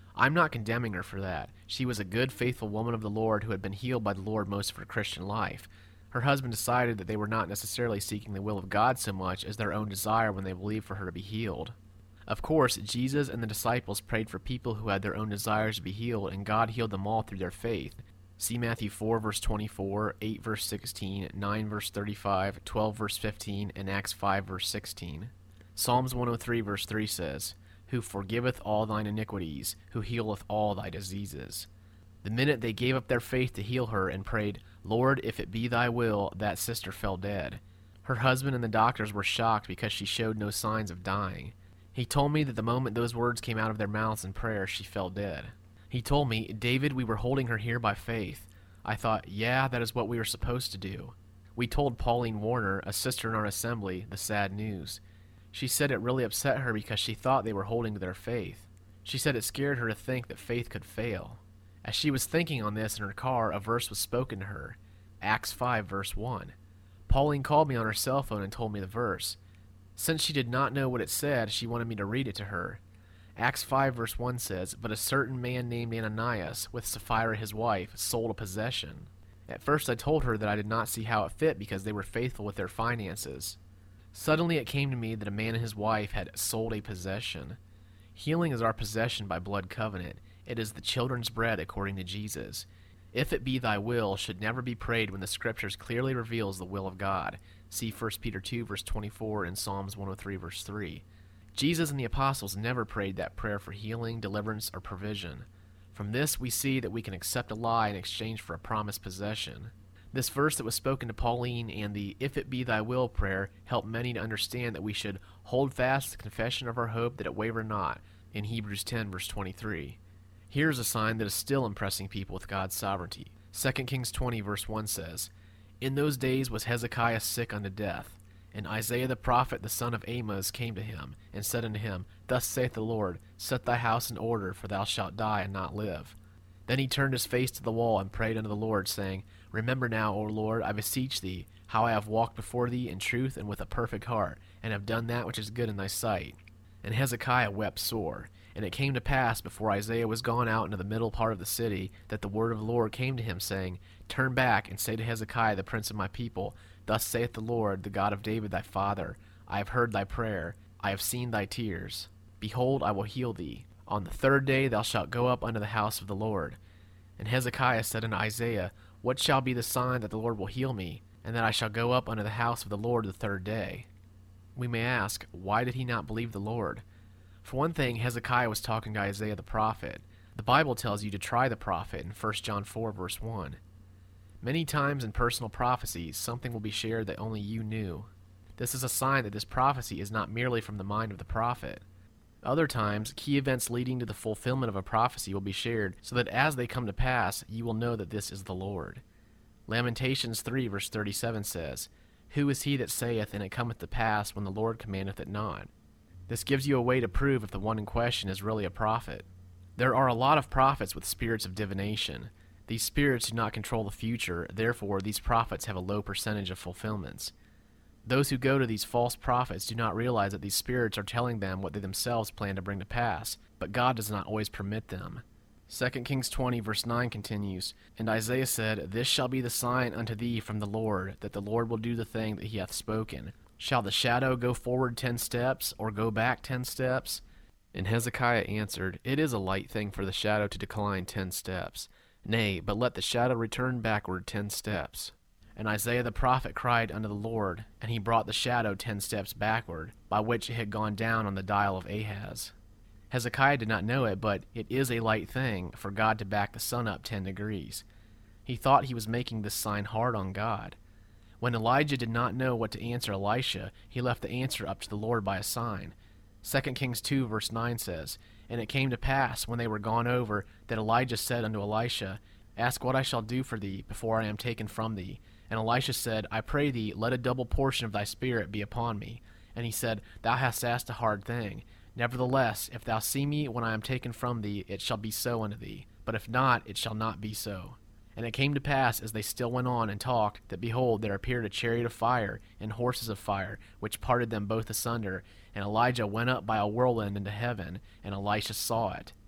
I'm not condemning her for that. She was a good, faithful woman of the Lord who had been healed by the Lord most of her Christian life. Her husband decided that they were not necessarily seeking the will of God so much as their own desire when they believed for her to be healed. Of course, Jesus and the disciples prayed for people who had their own desires to be healed, and God healed them all through their faith. See Matthew four verse twenty-four, eight verse sixteen, nine verse thirty-five, twelve verse fifteen, and Acts five verse sixteen. Psalms one oh three verse three says, "Who forgiveth all thine iniquities, who healeth all thy diseases." The minute they gave up their faith to heal her and prayed, "Lord, if it be thy will," that sister fell dead. Her husband and the doctors were shocked because she showed no signs of dying. He told me that the moment those words came out of their mouths in prayer, she fell dead. He told me, "David, we were holding her here by faith." I thought, yeah, that is what we were supposed to do. We told Pauline Warner, a sister in our assembly, the sad news. She said it really upset her because she thought they were holding to their faith. She said it scared her to think that faith could fail. As she was thinking on this in her car, a verse was spoken to her, Acts five verse one. Pauline called me on her cell phone and told me the verse. Since she did not know what it said, she wanted me to read it to her. Acts five verse one says, "But a certain man named Ananias, with Sapphira his wife, sold a possession." At first I told her that I did not see how it fit because they were faithful with their finances. Suddenly it came to me that a man and his wife had sold a possession. Healing is our possession by blood covenant. It is the children's bread according to Jesus. "If it be thy will" should never be prayed when the Scriptures clearly reveals the will of God. See First Peter two verse twenty-four and Psalms one oh three verse three. Jesus and the apostles never prayed that prayer for healing, deliverance, or provision. From this we see that we can accept a lie in exchange for a promised possession. This verse that was spoken to Pauline and the "if it be thy will" prayer helped many to understand that we should hold fast the confession of our hope that it waver not, in Hebrews ten verse twenty-three. Here's a sign that is still impressing people with God's sovereignty. Second Kings twenty verse one says, "In those days was Hezekiah sick unto death. And Isaiah the prophet the son of Amoz came to him, and said unto him, Thus saith the Lord, Set thy house in order, for thou shalt die and not live. Then he turned his face to the wall, and prayed unto the Lord, saying, Remember now, O Lord, I beseech thee, how I have walked before thee in truth and with a perfect heart, and have done that which is good in thy sight. And Hezekiah wept sore. And it came to pass, before Isaiah was gone out into the middle part of the city, that the word of the Lord came to him, saying, Turn back, and say to Hezekiah the prince of my people, Thus saith the Lord, the God of David thy father, I have heard thy prayer, I have seen thy tears. Behold, I will heal thee. On the third day thou shalt go up unto the house of the Lord. And Hezekiah said unto Isaiah, What shall be the sign that the Lord will heal me, and that I shall go up unto the house of the Lord the third day? We may ask, why did he not believe the Lord? For one thing, Hezekiah was talking to Isaiah the prophet. The Bible tells you to try the prophet in First John four verse one. Many times in personal prophecies, something will be shared that only you knew. This is a sign that this prophecy is not merely from the mind of the prophet. Other times, key events leading to the fulfillment of a prophecy will be shared, so that as they come to pass, you will know that this is the Lord. Lamentations three verse thirty-seven says, Who is he that saith, and it cometh to pass, when the Lord commandeth it not? This gives you a way to prove if the one in question is really a prophet. There are a lot of prophets with spirits of divination. These spirits do not control the future, therefore these prophets have a low percentage of fulfillments. Those who go to these false prophets do not realize that these spirits are telling them what they themselves plan to bring to pass, but God does not always permit them. Second Kings twenty verse nine continues, And Isaiah said, This shall be the sign unto thee from the Lord, that the Lord will do the thing that he hath spoken. Shall the shadow go forward ten steps, or go back ten steps? And Hezekiah answered, It is a light thing for the shadow to decline ten steps. Nay, but let the shadow return backward ten steps. And Isaiah the prophet cried unto the Lord, and he brought the shadow ten steps backward, by which it had gone down on the dial of Ahaz. Hezekiah did not know it, but it is a light thing for God to back the sun up ten degrees. He thought he was making this sign hard on God. When Elijah did not know what to answer Elisha, he left the answer up to the Lord by a sign. Second Kings two verse nine says, And it came to pass, when they were gone over, that Elijah said unto Elisha, Ask what I shall do for thee, before I am taken from thee. And Elisha said, I pray thee, let a double portion of thy spirit be upon me. And he said, Thou hast asked a hard thing. Nevertheless, if thou see me when I am taken from thee, it shall be so unto thee. But if not, it shall not be so. And it came to pass, as they still went on and talked, that behold, there appeared a chariot of fire, and horses of fire, which parted them both asunder. And Elijah went up by a whirlwind into heaven, and Elisha saw it.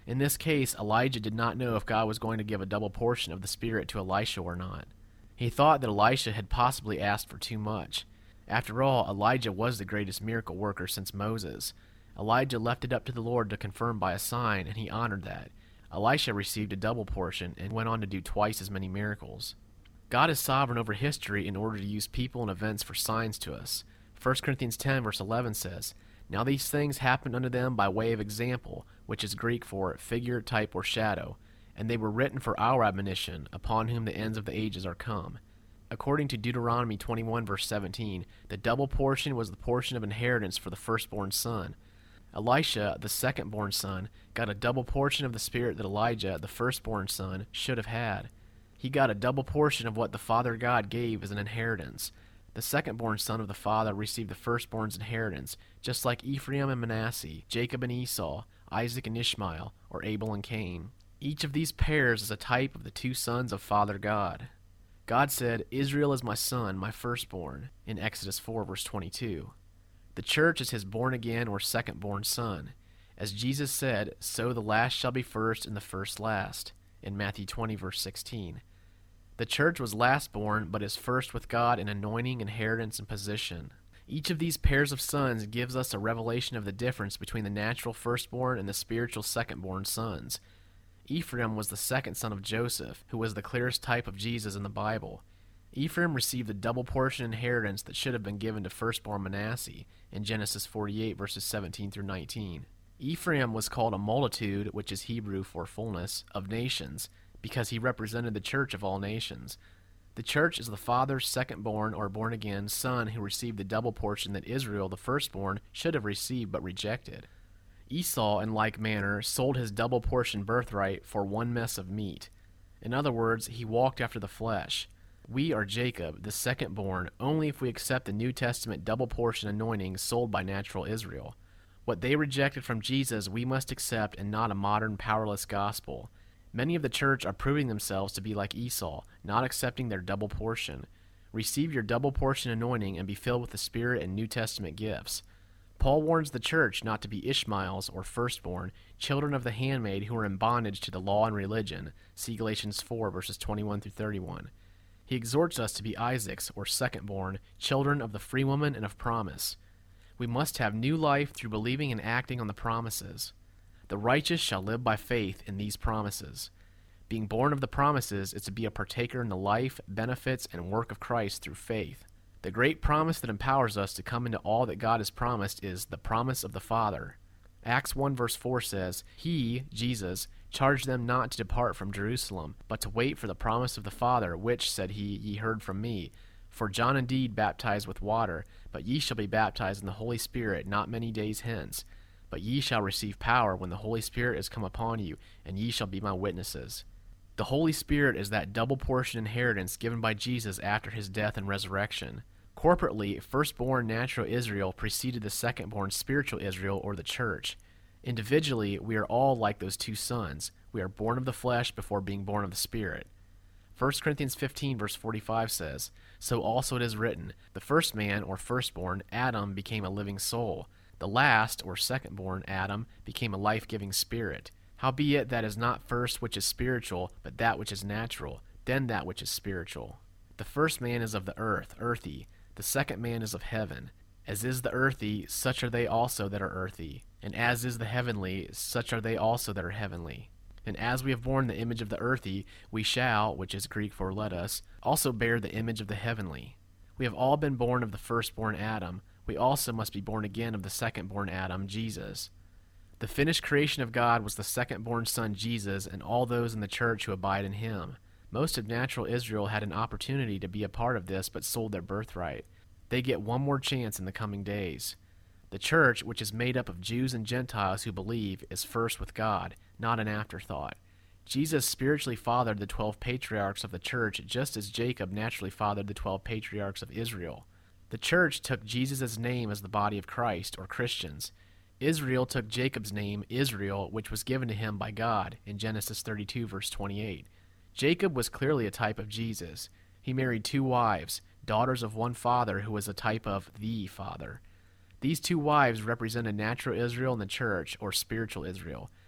In this case, Elijah did not know if God was going to give a double portion of the Spirit to Elisha or not. He thought that Elisha had possibly asked for too much. After all, Elijah was the greatest miracle worker since Moses. Elijah left it up to the Lord to confirm by a sign, and he honored that. Elisha received a double portion and went on to do twice as many miracles. God is sovereign over history in order to use people and events for signs to us. First Corinthians ten verse eleven says, "Now these things happened unto them by way of example," which is Greek for figure, type, or shadow, "and they were written for our admonition, upon whom the ends of the ages are come." According to Deuteronomy twenty-one verse seventeen, the double portion was the portion of inheritance for the firstborn son. Elisha, the second-born son, got a double portion of the Spirit that Elijah, the firstborn son, should have had. He got a double portion of what the Father God gave as an inheritance. The second-born son of the father received the firstborn's inheritance, just like Ephraim and Manasseh, Jacob and Esau, Isaac and Ishmael, or Abel and Cain. Each of these pairs is a type of the two sons of Father God. God said, "Israel is my son, my firstborn," in Exodus four verse twenty-two. The church is his born-again or second-born son. As Jesus said, "So the last shall be first and the first last," in Matthew twenty verse sixteen. The church was last-born, but is first with God in anointing, inheritance, and position. Each of these pairs of sons gives us a revelation of the difference between the natural firstborn and the spiritual second-born sons. Ephraim was the second son of Joseph, who was the clearest type of Jesus in the Bible. Ephraim received the double portion inheritance that should have been given to firstborn Manasseh in Genesis forty-eight verses seventeen through nineteen. Ephraim was called a multitude, which is Hebrew for fullness, of nations, because he represented the church of all nations. The church is the father's second-born or born-again son who received the double portion that Israel, the firstborn, should have received but rejected. Esau, in like manner, sold his double portion birthright for one mess of meat. In other words, he walked after the flesh. We are Jacob, the second-born, only if we accept the New Testament double portion anointing sold by natural Israel. What they rejected from Jesus we must accept, and not a modern powerless gospel. Many of the church are proving themselves to be like Esau, not accepting their double portion. Receive your double portion anointing and be filled with the Spirit and New Testament gifts. Paul warns the church not to be Ishmaels or firstborn, children of the handmaid who are in bondage to the law and religion. See Galatians four verses twenty-one through thirty-one. He exhorts us to be Isaacs or second-born, children of the free woman and of promise. We must have new life through believing and acting on the promises. The righteous shall live by faith in these promises. Being born of the promises is to be a partaker in the life, benefits, and work of Christ through faith. The great promise that empowers us to come into all that God has promised is the promise of the Father. Acts one verse four says, "He, Jesus, charged them not to depart from Jerusalem, but to wait for the promise of the Father, which, said he, ye heard from me. For John indeed baptized with water, but ye shall be baptized in the Holy Spirit not many days hence. But ye shall receive power when the Holy Spirit is come upon you, and ye shall be my witnesses." The Holy Spirit is that double portion inheritance given by Jesus after his death and resurrection. Corporately, firstborn natural Israel preceded the secondborn spiritual Israel or the church. Individually, we are all like those two sons. We are born of the flesh before being born of the Spirit. First Corinthians fifteen verse forty-five says, "So also it is written, the first man or firstborn, Adam, became a living soul. The last, or secondborn, Adam, became a life-giving spirit. Howbeit that is not first which is spiritual, but that which is natural, then that which is spiritual. The first man is of the earth, earthy. The second man is of heaven. As is the earthy, such are they also that are earthy. And as is the heavenly, such are they also that are heavenly. And as we have borne the image of the earthy, we shall," which is Greek for let us, "also bear the image of the heavenly. We have all been born of the firstborn Adam. We also must be born again of the secondborn Adam, Jesus." The finished creation of God was the secondborn Son, Jesus, and all those in the church who abide in him. Most of natural Israel had an opportunity to be a part of this, but sold their birthright. They get one more chance in the coming days. The church, which is made up of Jews and Gentiles who believe, is first with God, not an afterthought. Jesus spiritually fathered the twelve patriarchs of the church, just as Jacob naturally fathered the twelve patriarchs of Israel. The church took Jesus' name as the body of Christ, or Christians. Israel took Jacob's name, Israel, which was given to him by God, in Genesis thirty-two verse twenty-eight. Jacob was clearly a type of Jesus. He married two wives, daughters of one father who was a type of the Father. These two wives represented natural Israel and the church, or spiritual Israel.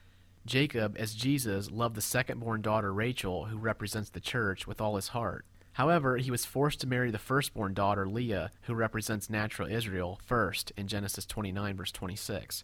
Jacob, as Jesus, loved the second-born daughter Rachel, who represents the church, with all his heart. However, he was forced to marry the firstborn daughter Leah, who represents natural Israel, first in Genesis twenty-nine, verse twenty-six.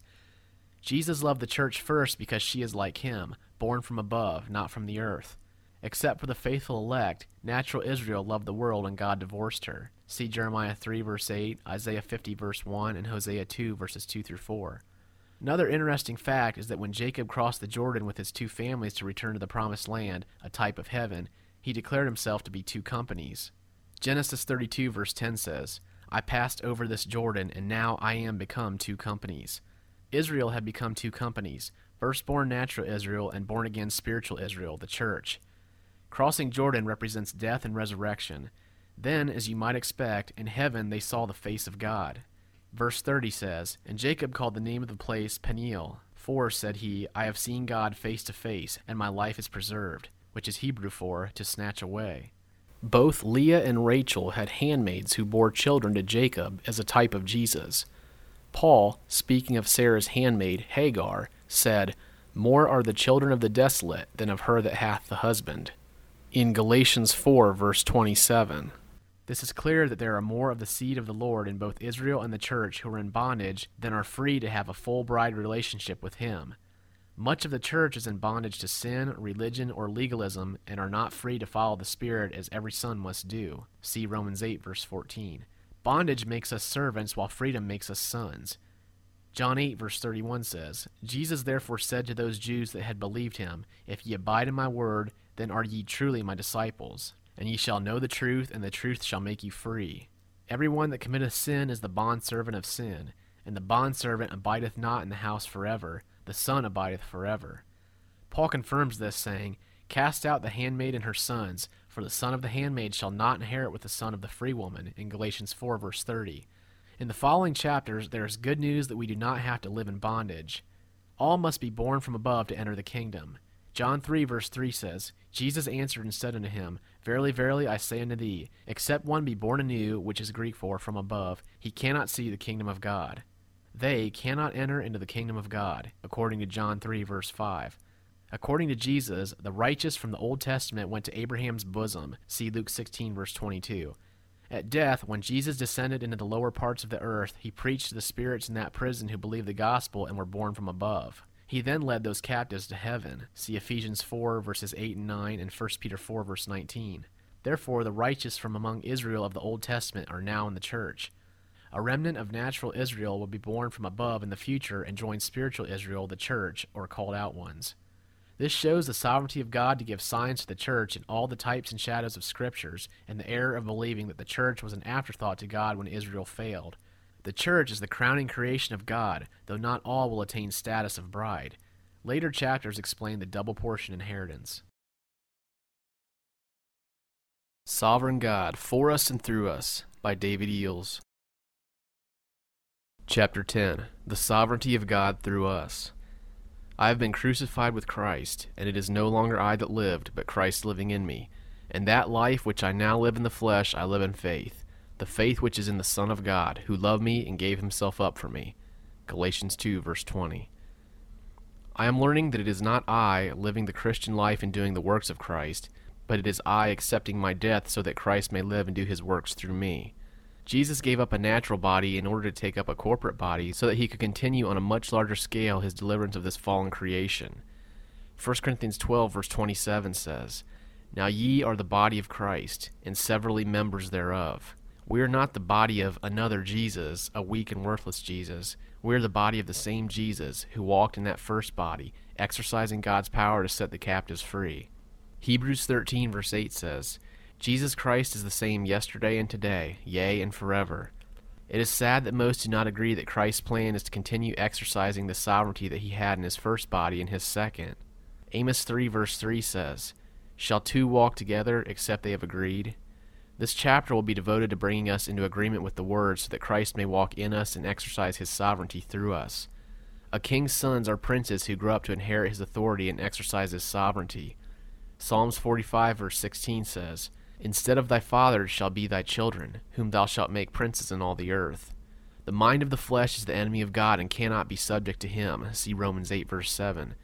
Jesus loved the church first because she is like him, born from above, not from the earth. Except for the faithful elect, natural Israel loved the world and God divorced her. See Jeremiah three, verse eight, Isaiah fifty, verse one, and Hosea two, verses two through four. Another interesting fact is that when Jacob crossed the Jordan with his two families to return to the promised land, a type of heaven, he declared himself to be two companies. Genesis thirty-two, verse ten says, I passed over this Jordan, and now I am become two companies. Israel had become two companies, firstborn natural Israel and born-again spiritual Israel, the church. Crossing Jordan represents death and resurrection. Then, as you might expect, in heaven they saw the face of God. Verse thirty says, And Jacob called the name of the place Peniel, for, said he, I have seen God face to face, and my life is preserved, which is Hebrew for, to snatch away. Both Leah and Rachel had handmaids who bore children to Jacob as a type of Jesus. Paul, speaking of Sarah's handmaid, Hagar, said, More are the children of the desolate than of her that hath the husband. In Galatians four, verse twenty-seven. This is clear that there are more of the seed of the Lord in both Israel and the church who are in bondage than are free to have a full bride relationship with him. Much of the church is in bondage to sin, religion, or legalism and are not free to follow the Spirit as every son must do. See Romans eight, verse fourteen. Bondage makes us servants while freedom makes us sons. John eight, verse thirty-one says, Jesus therefore said to those Jews that had believed him, If ye abide in my word, then are ye truly my disciples. And ye shall know the truth, and the truth shall make you free. Every one that committeth sin is the bondservant of sin, and the bondservant abideth not in the house forever, the Son abideth forever. Paul confirms this, saying, Cast out the handmaid and her sons, for the son of the handmaid shall not inherit with the son of the free woman, in Galatians four, verse thirty. In the following chapters, there is good news that we do not have to live in bondage. All must be born from above to enter the kingdom. John three, verse three says, Jesus answered and said unto him, Verily, verily, I say unto thee, except one be born anew, which is Greek for from above, he cannot see the kingdom of God. They cannot enter into the kingdom of God, according to John three, verse five. According to Jesus, the righteous from the Old Testament went to Abraham's bosom, see Luke sixteen, verse twenty-two. At death, when Jesus descended into the lower parts of the earth, he preached to the spirits in that prison who believed the gospel and were born from above. He then led those captives to heaven. See Ephesians four, verses eight and nine, and First Peter four, verse nineteen. Therefore, the righteous from among Israel of the Old Testament are now in the church. A remnant of natural Israel will be born from above in the future and join spiritual Israel, the church, or called out ones. This shows the sovereignty of God to give signs to the church in all the types and shadows of Scriptures, and the error of believing that the church was an afterthought to God when Israel failed. The church is the crowning creation of God, though not all will attain status of bride. Later chapters explain the double portion inheritance. Sovereign God, For Us and Through Us, by David Eels. Chapter ten. The Sovereignty of God Through Us. I have been crucified with Christ, and it is no longer I that lived, but Christ living in me. And that life which I now live in the flesh I live in faith, the faith which is in the Son of God, who loved me and gave himself up for me. Galatians two, verse twenty. I am learning that it is not I living the Christian life and doing the works of Christ, but it is I accepting my death so that Christ may live and do his works through me. Jesus gave up a natural body in order to take up a corporate body so that he could continue on a much larger scale his deliverance of this fallen creation. First Corinthians twelve, verse twenty-seven says, Now ye are the body of Christ, and severally members thereof. We are not the body of another Jesus, a weak and worthless Jesus. We are the body of the same Jesus who walked in that first body, exercising God's power to set the captives free. Hebrews thirteen, verse eight says, Jesus Christ is the same yesterday and today, yea, and forever. It is sad that most do not agree that Christ's plan is to continue exercising the sovereignty that he had in his first body in his second. Amos three, verse three says, Shall two walk together except they have agreed? This chapter will be devoted to bringing us into agreement with the Word so that Christ may walk in us and exercise his sovereignty through us. A king's sons are princes who grow up to inherit his authority and exercise his sovereignty. Psalms forty-five, verse sixteen says, Instead of thy fathers shall be thy children, whom thou shalt make princes in all the earth. The mind of the flesh is the enemy of God and cannot be subject to him. See Romans eight, verse seven.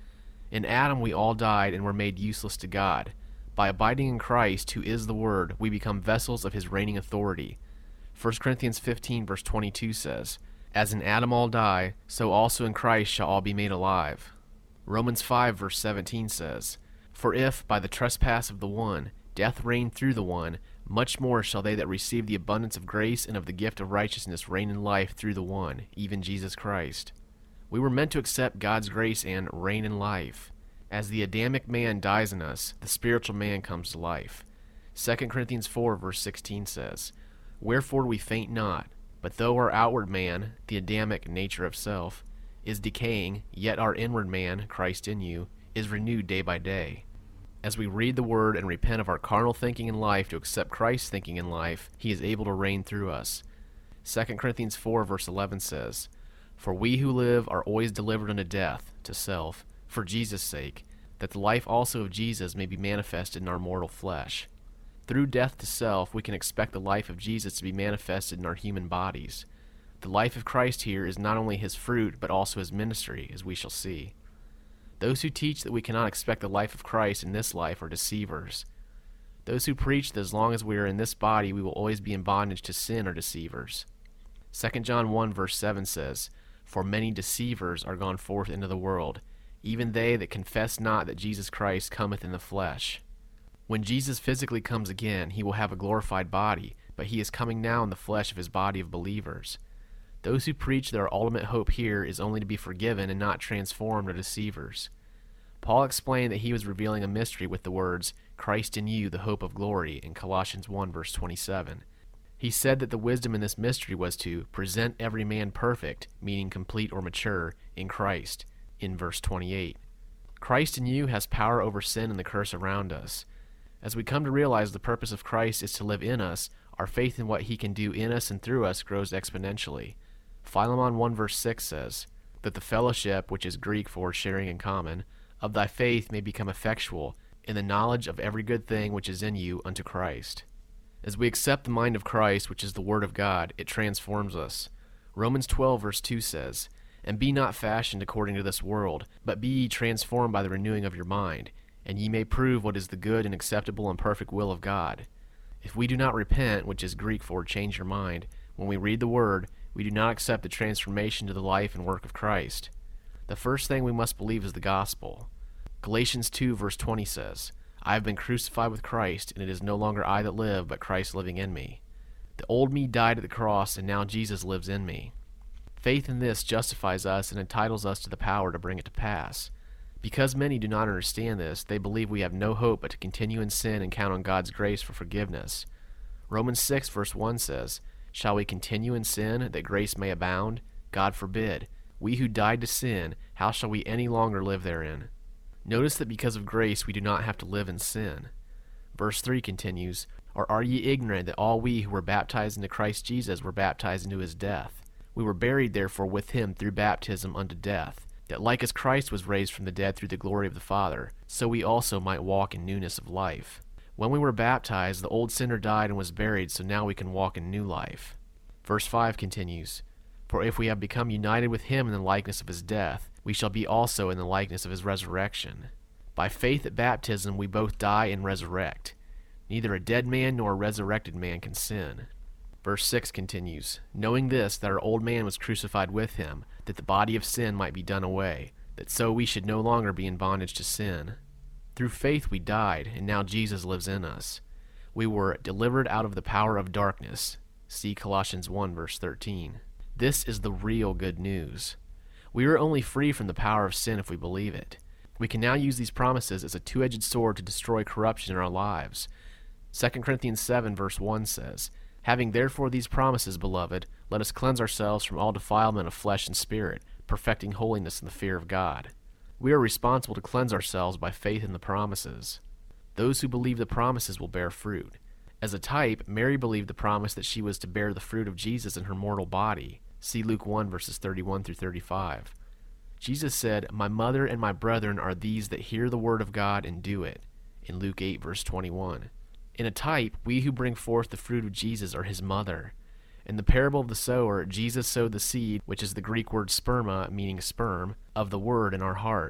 In Adam we all died and were made useless to God. By abiding in Christ, who is the Word, we become vessels of his reigning authority. First Corinthians fifteen verse twenty-two says, As in Adam all die, so also in Christ shall all be made alive. Romans five verse seventeen says, For if, by the trespass of the one, death reigned through the one, much more shall they that receive the abundance of grace and of the gift of righteousness reign in life through the one, even Jesus Christ. We were meant to accept God's grace and reign in life. As the Adamic man dies in us, the spiritual man comes to life. Second Corinthians four verse sixteen says, Wherefore we faint not, but though our outward man, the Adamic nature of self, is decaying, yet our inward man, Christ in you, is renewed day by day. As we read the Word and repent of our carnal thinking in life to accept Christ's thinking in life, he is able to reign through us. Second Corinthians four verse eleven says, For we who live are always delivered unto death, to self, for Jesus' sake, that the life also of Jesus may be manifested in our mortal flesh. Through death to self, we can expect the life of Jesus to be manifested in our human bodies. The life of Christ here is not only his fruit, but also his ministry, as we shall see. Those who teach that we cannot expect the life of Christ in this life are deceivers. Those who preach that as long as we are in this body, we will always be in bondage to sin are deceivers. Second John one verse seven says, For many deceivers are gone forth into the world, even they that confess not that Jesus Christ cometh in the flesh. When Jesus physically comes again, he will have a glorified body, but he is coming now in the flesh of his body of believers. Those who preach that our ultimate hope here is only to be forgiven and not transformed are deceivers. Paul explained that he was revealing a mystery with the words, Christ in you, the hope of glory, in Colossians one verse twenty-seven. He said that the wisdom in this mystery was to present every man perfect, meaning complete or mature, in Christ, in verse twenty-eight. Christ in you has power over sin and the curse around us. As we come to realize the purpose of Christ is to live in us, our faith in what he can do in us and through us grows exponentially. Philemon one verse six says, That the fellowship, which is Greek for sharing in common, of thy faith may become effectual, in the knowledge of every good thing which is in you unto Christ. As we accept the mind of Christ, which is the Word of God, it transforms us. Romans twelve verse two says, And be not fashioned according to this world, but be ye transformed by the renewing of your mind, and ye may prove what is the good and acceptable and perfect will of God. If we do not repent, which is Greek for change your mind, when we read the Word, we do not accept the transformation to the life and work of Christ. The first thing we must believe is the gospel. Galatians two verse twenty says, I have been crucified with Christ, and it is no longer I that live, but Christ living in me. The old me died at the cross, and now Jesus lives in me. Faith in this justifies us and entitles us to the power to bring it to pass. Because many do not understand this, they believe we have no hope but to continue in sin and count on God's grace for forgiveness. Romans six verse one says, Shall we continue in sin, that grace may abound? God forbid. We who died to sin, how shall we any longer live therein? Notice that because of grace we do not have to live in sin. Verse three continues, Or are ye ignorant that all we who were baptized into Christ Jesus were baptized into his death? We were buried therefore with him through baptism unto death, that like as Christ was raised from the dead through the glory of the Father, so we also might walk in newness of life. When we were baptized, the old sinner died and was buried, so now we can walk in new life. Verse five continues, For if we have become united with him in the likeness of his death, we shall be also in the likeness of his resurrection. By faith at baptism we both die and resurrect. Neither a dead man nor a resurrected man can sin. Verse six continues, Knowing this, that our old man was crucified with him, that the body of sin might be done away, that so we should no longer be in bondage to sin. Through faith we died, and now Jesus lives in us. We were delivered out of the power of darkness. See Colossians one verse thirteen. This is the real good news. We are only free from the power of sin if we believe it. We can now use these promises as a two-edged sword to destroy corruption in our lives. Second Corinthians seven verse one says, Having therefore these promises, beloved, let us cleanse ourselves from all defilement of flesh and spirit, perfecting holiness in the fear of God. We are responsible to cleanse ourselves by faith in the promises. Those who believe the promises will bear fruit. As a type, Mary believed the promise that she was to bear the fruit of Jesus in her mortal body. See Luke one verses thirty-one through thirty-five. Jesus said, My mother and my brethren are these that hear the word of God and do it, in Luke eight verse twenty-one. In a type, we who bring forth the fruit of Jesus are his mother. In the parable of the sower, Jesus sowed the seed, which is the Greek word sperma, meaning sperm, of the word in our heart.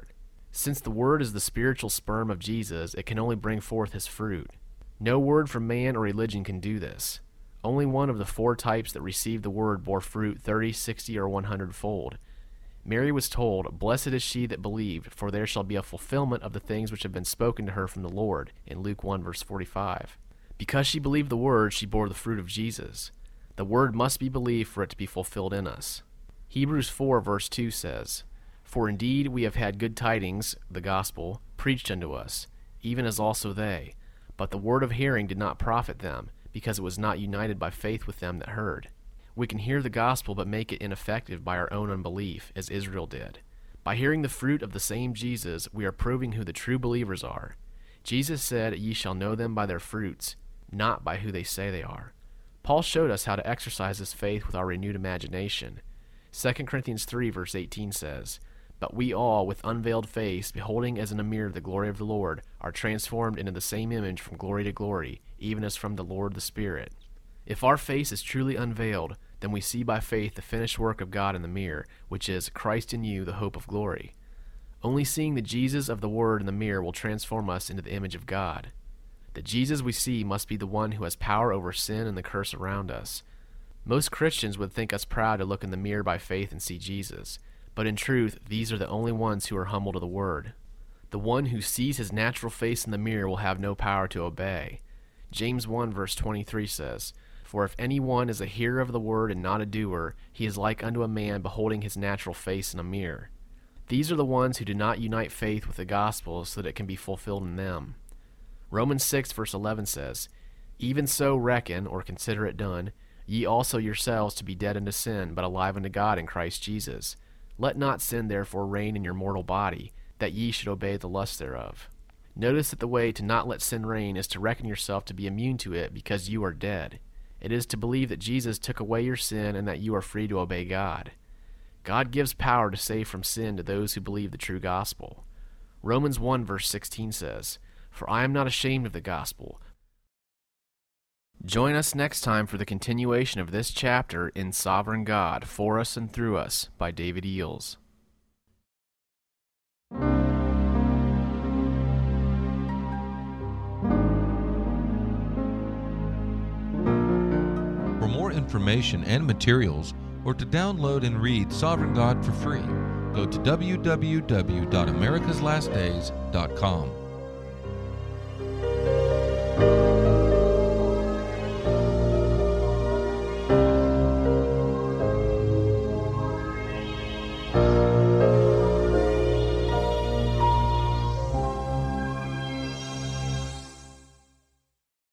Since the Word is the spiritual sperm of Jesus, it can only bring forth his fruit. No word from man or religion can do this. Only one of the four types that received the Word bore fruit thirty, sixty, or one hundred fold. Mary was told, "Blessed is she that believed, for there shall be a fulfillment of the things which have been spoken to her from the Lord," in Luke one, verse forty-five. Because she believed the Word, she bore the fruit of Jesus. The Word must be believed for it to be fulfilled in us. Hebrews four, verse two says, "For indeed we have had good tidings, the gospel, preached unto us, even as also they. But the word of hearing did not profit them, because it was not united by faith with them that heard." We can hear the gospel but make it ineffective by our own unbelief, as Israel did. By hearing the fruit of the same Jesus, we are proving who the true believers are. Jesus said, "Ye shall know them by their fruits, not by who they say they are." Paul showed us how to exercise this faith with our renewed imagination. Second Corinthians three, verse eighteen says, "But we all, with unveiled face, beholding as in a mirror the glory of the Lord, are transformed into the same image from glory to glory, even as from the Lord the Spirit." If our face is truly unveiled, then we see by faith the finished work of God in the mirror, which is Christ in you, the hope of glory. Only seeing the Jesus of the Word in the mirror will transform us into the image of God. The Jesus we see must be the one who has power over sin and the curse around us. Most Christians would think us proud to look in the mirror by faith and see Jesus, but in truth, these are the only ones who are humble to the Word. The one who sees his natural face in the mirror will have no power to obey. James one, verse twenty-three says, "For if any one is a hearer of the word and not a doer, he is like unto a man beholding his natural face in a mirror." These are the ones who do not unite faith with the gospel so that it can be fulfilled in them. Romans six, verse eleven says, "Even so reckon, or consider it done, ye also yourselves to be dead unto sin, but alive unto God in Christ Jesus. Let not sin therefore reign in your mortal body, that ye should obey the lusts thereof." Notice that the way to not let sin reign is to reckon yourself to be immune to it because you are dead. It is to believe that Jesus took away your sin and that you are free to obey God. God gives power to save from sin to those who believe the true gospel. Romans one, verse sixteen says, "For I am not ashamed of the gospel." Join us next time for the continuation of this chapter in Sovereign God, For Us and Through Us by David Eels. For more information and materials, or to download and read Sovereign God for free, go to w w w dot americas last days dot com.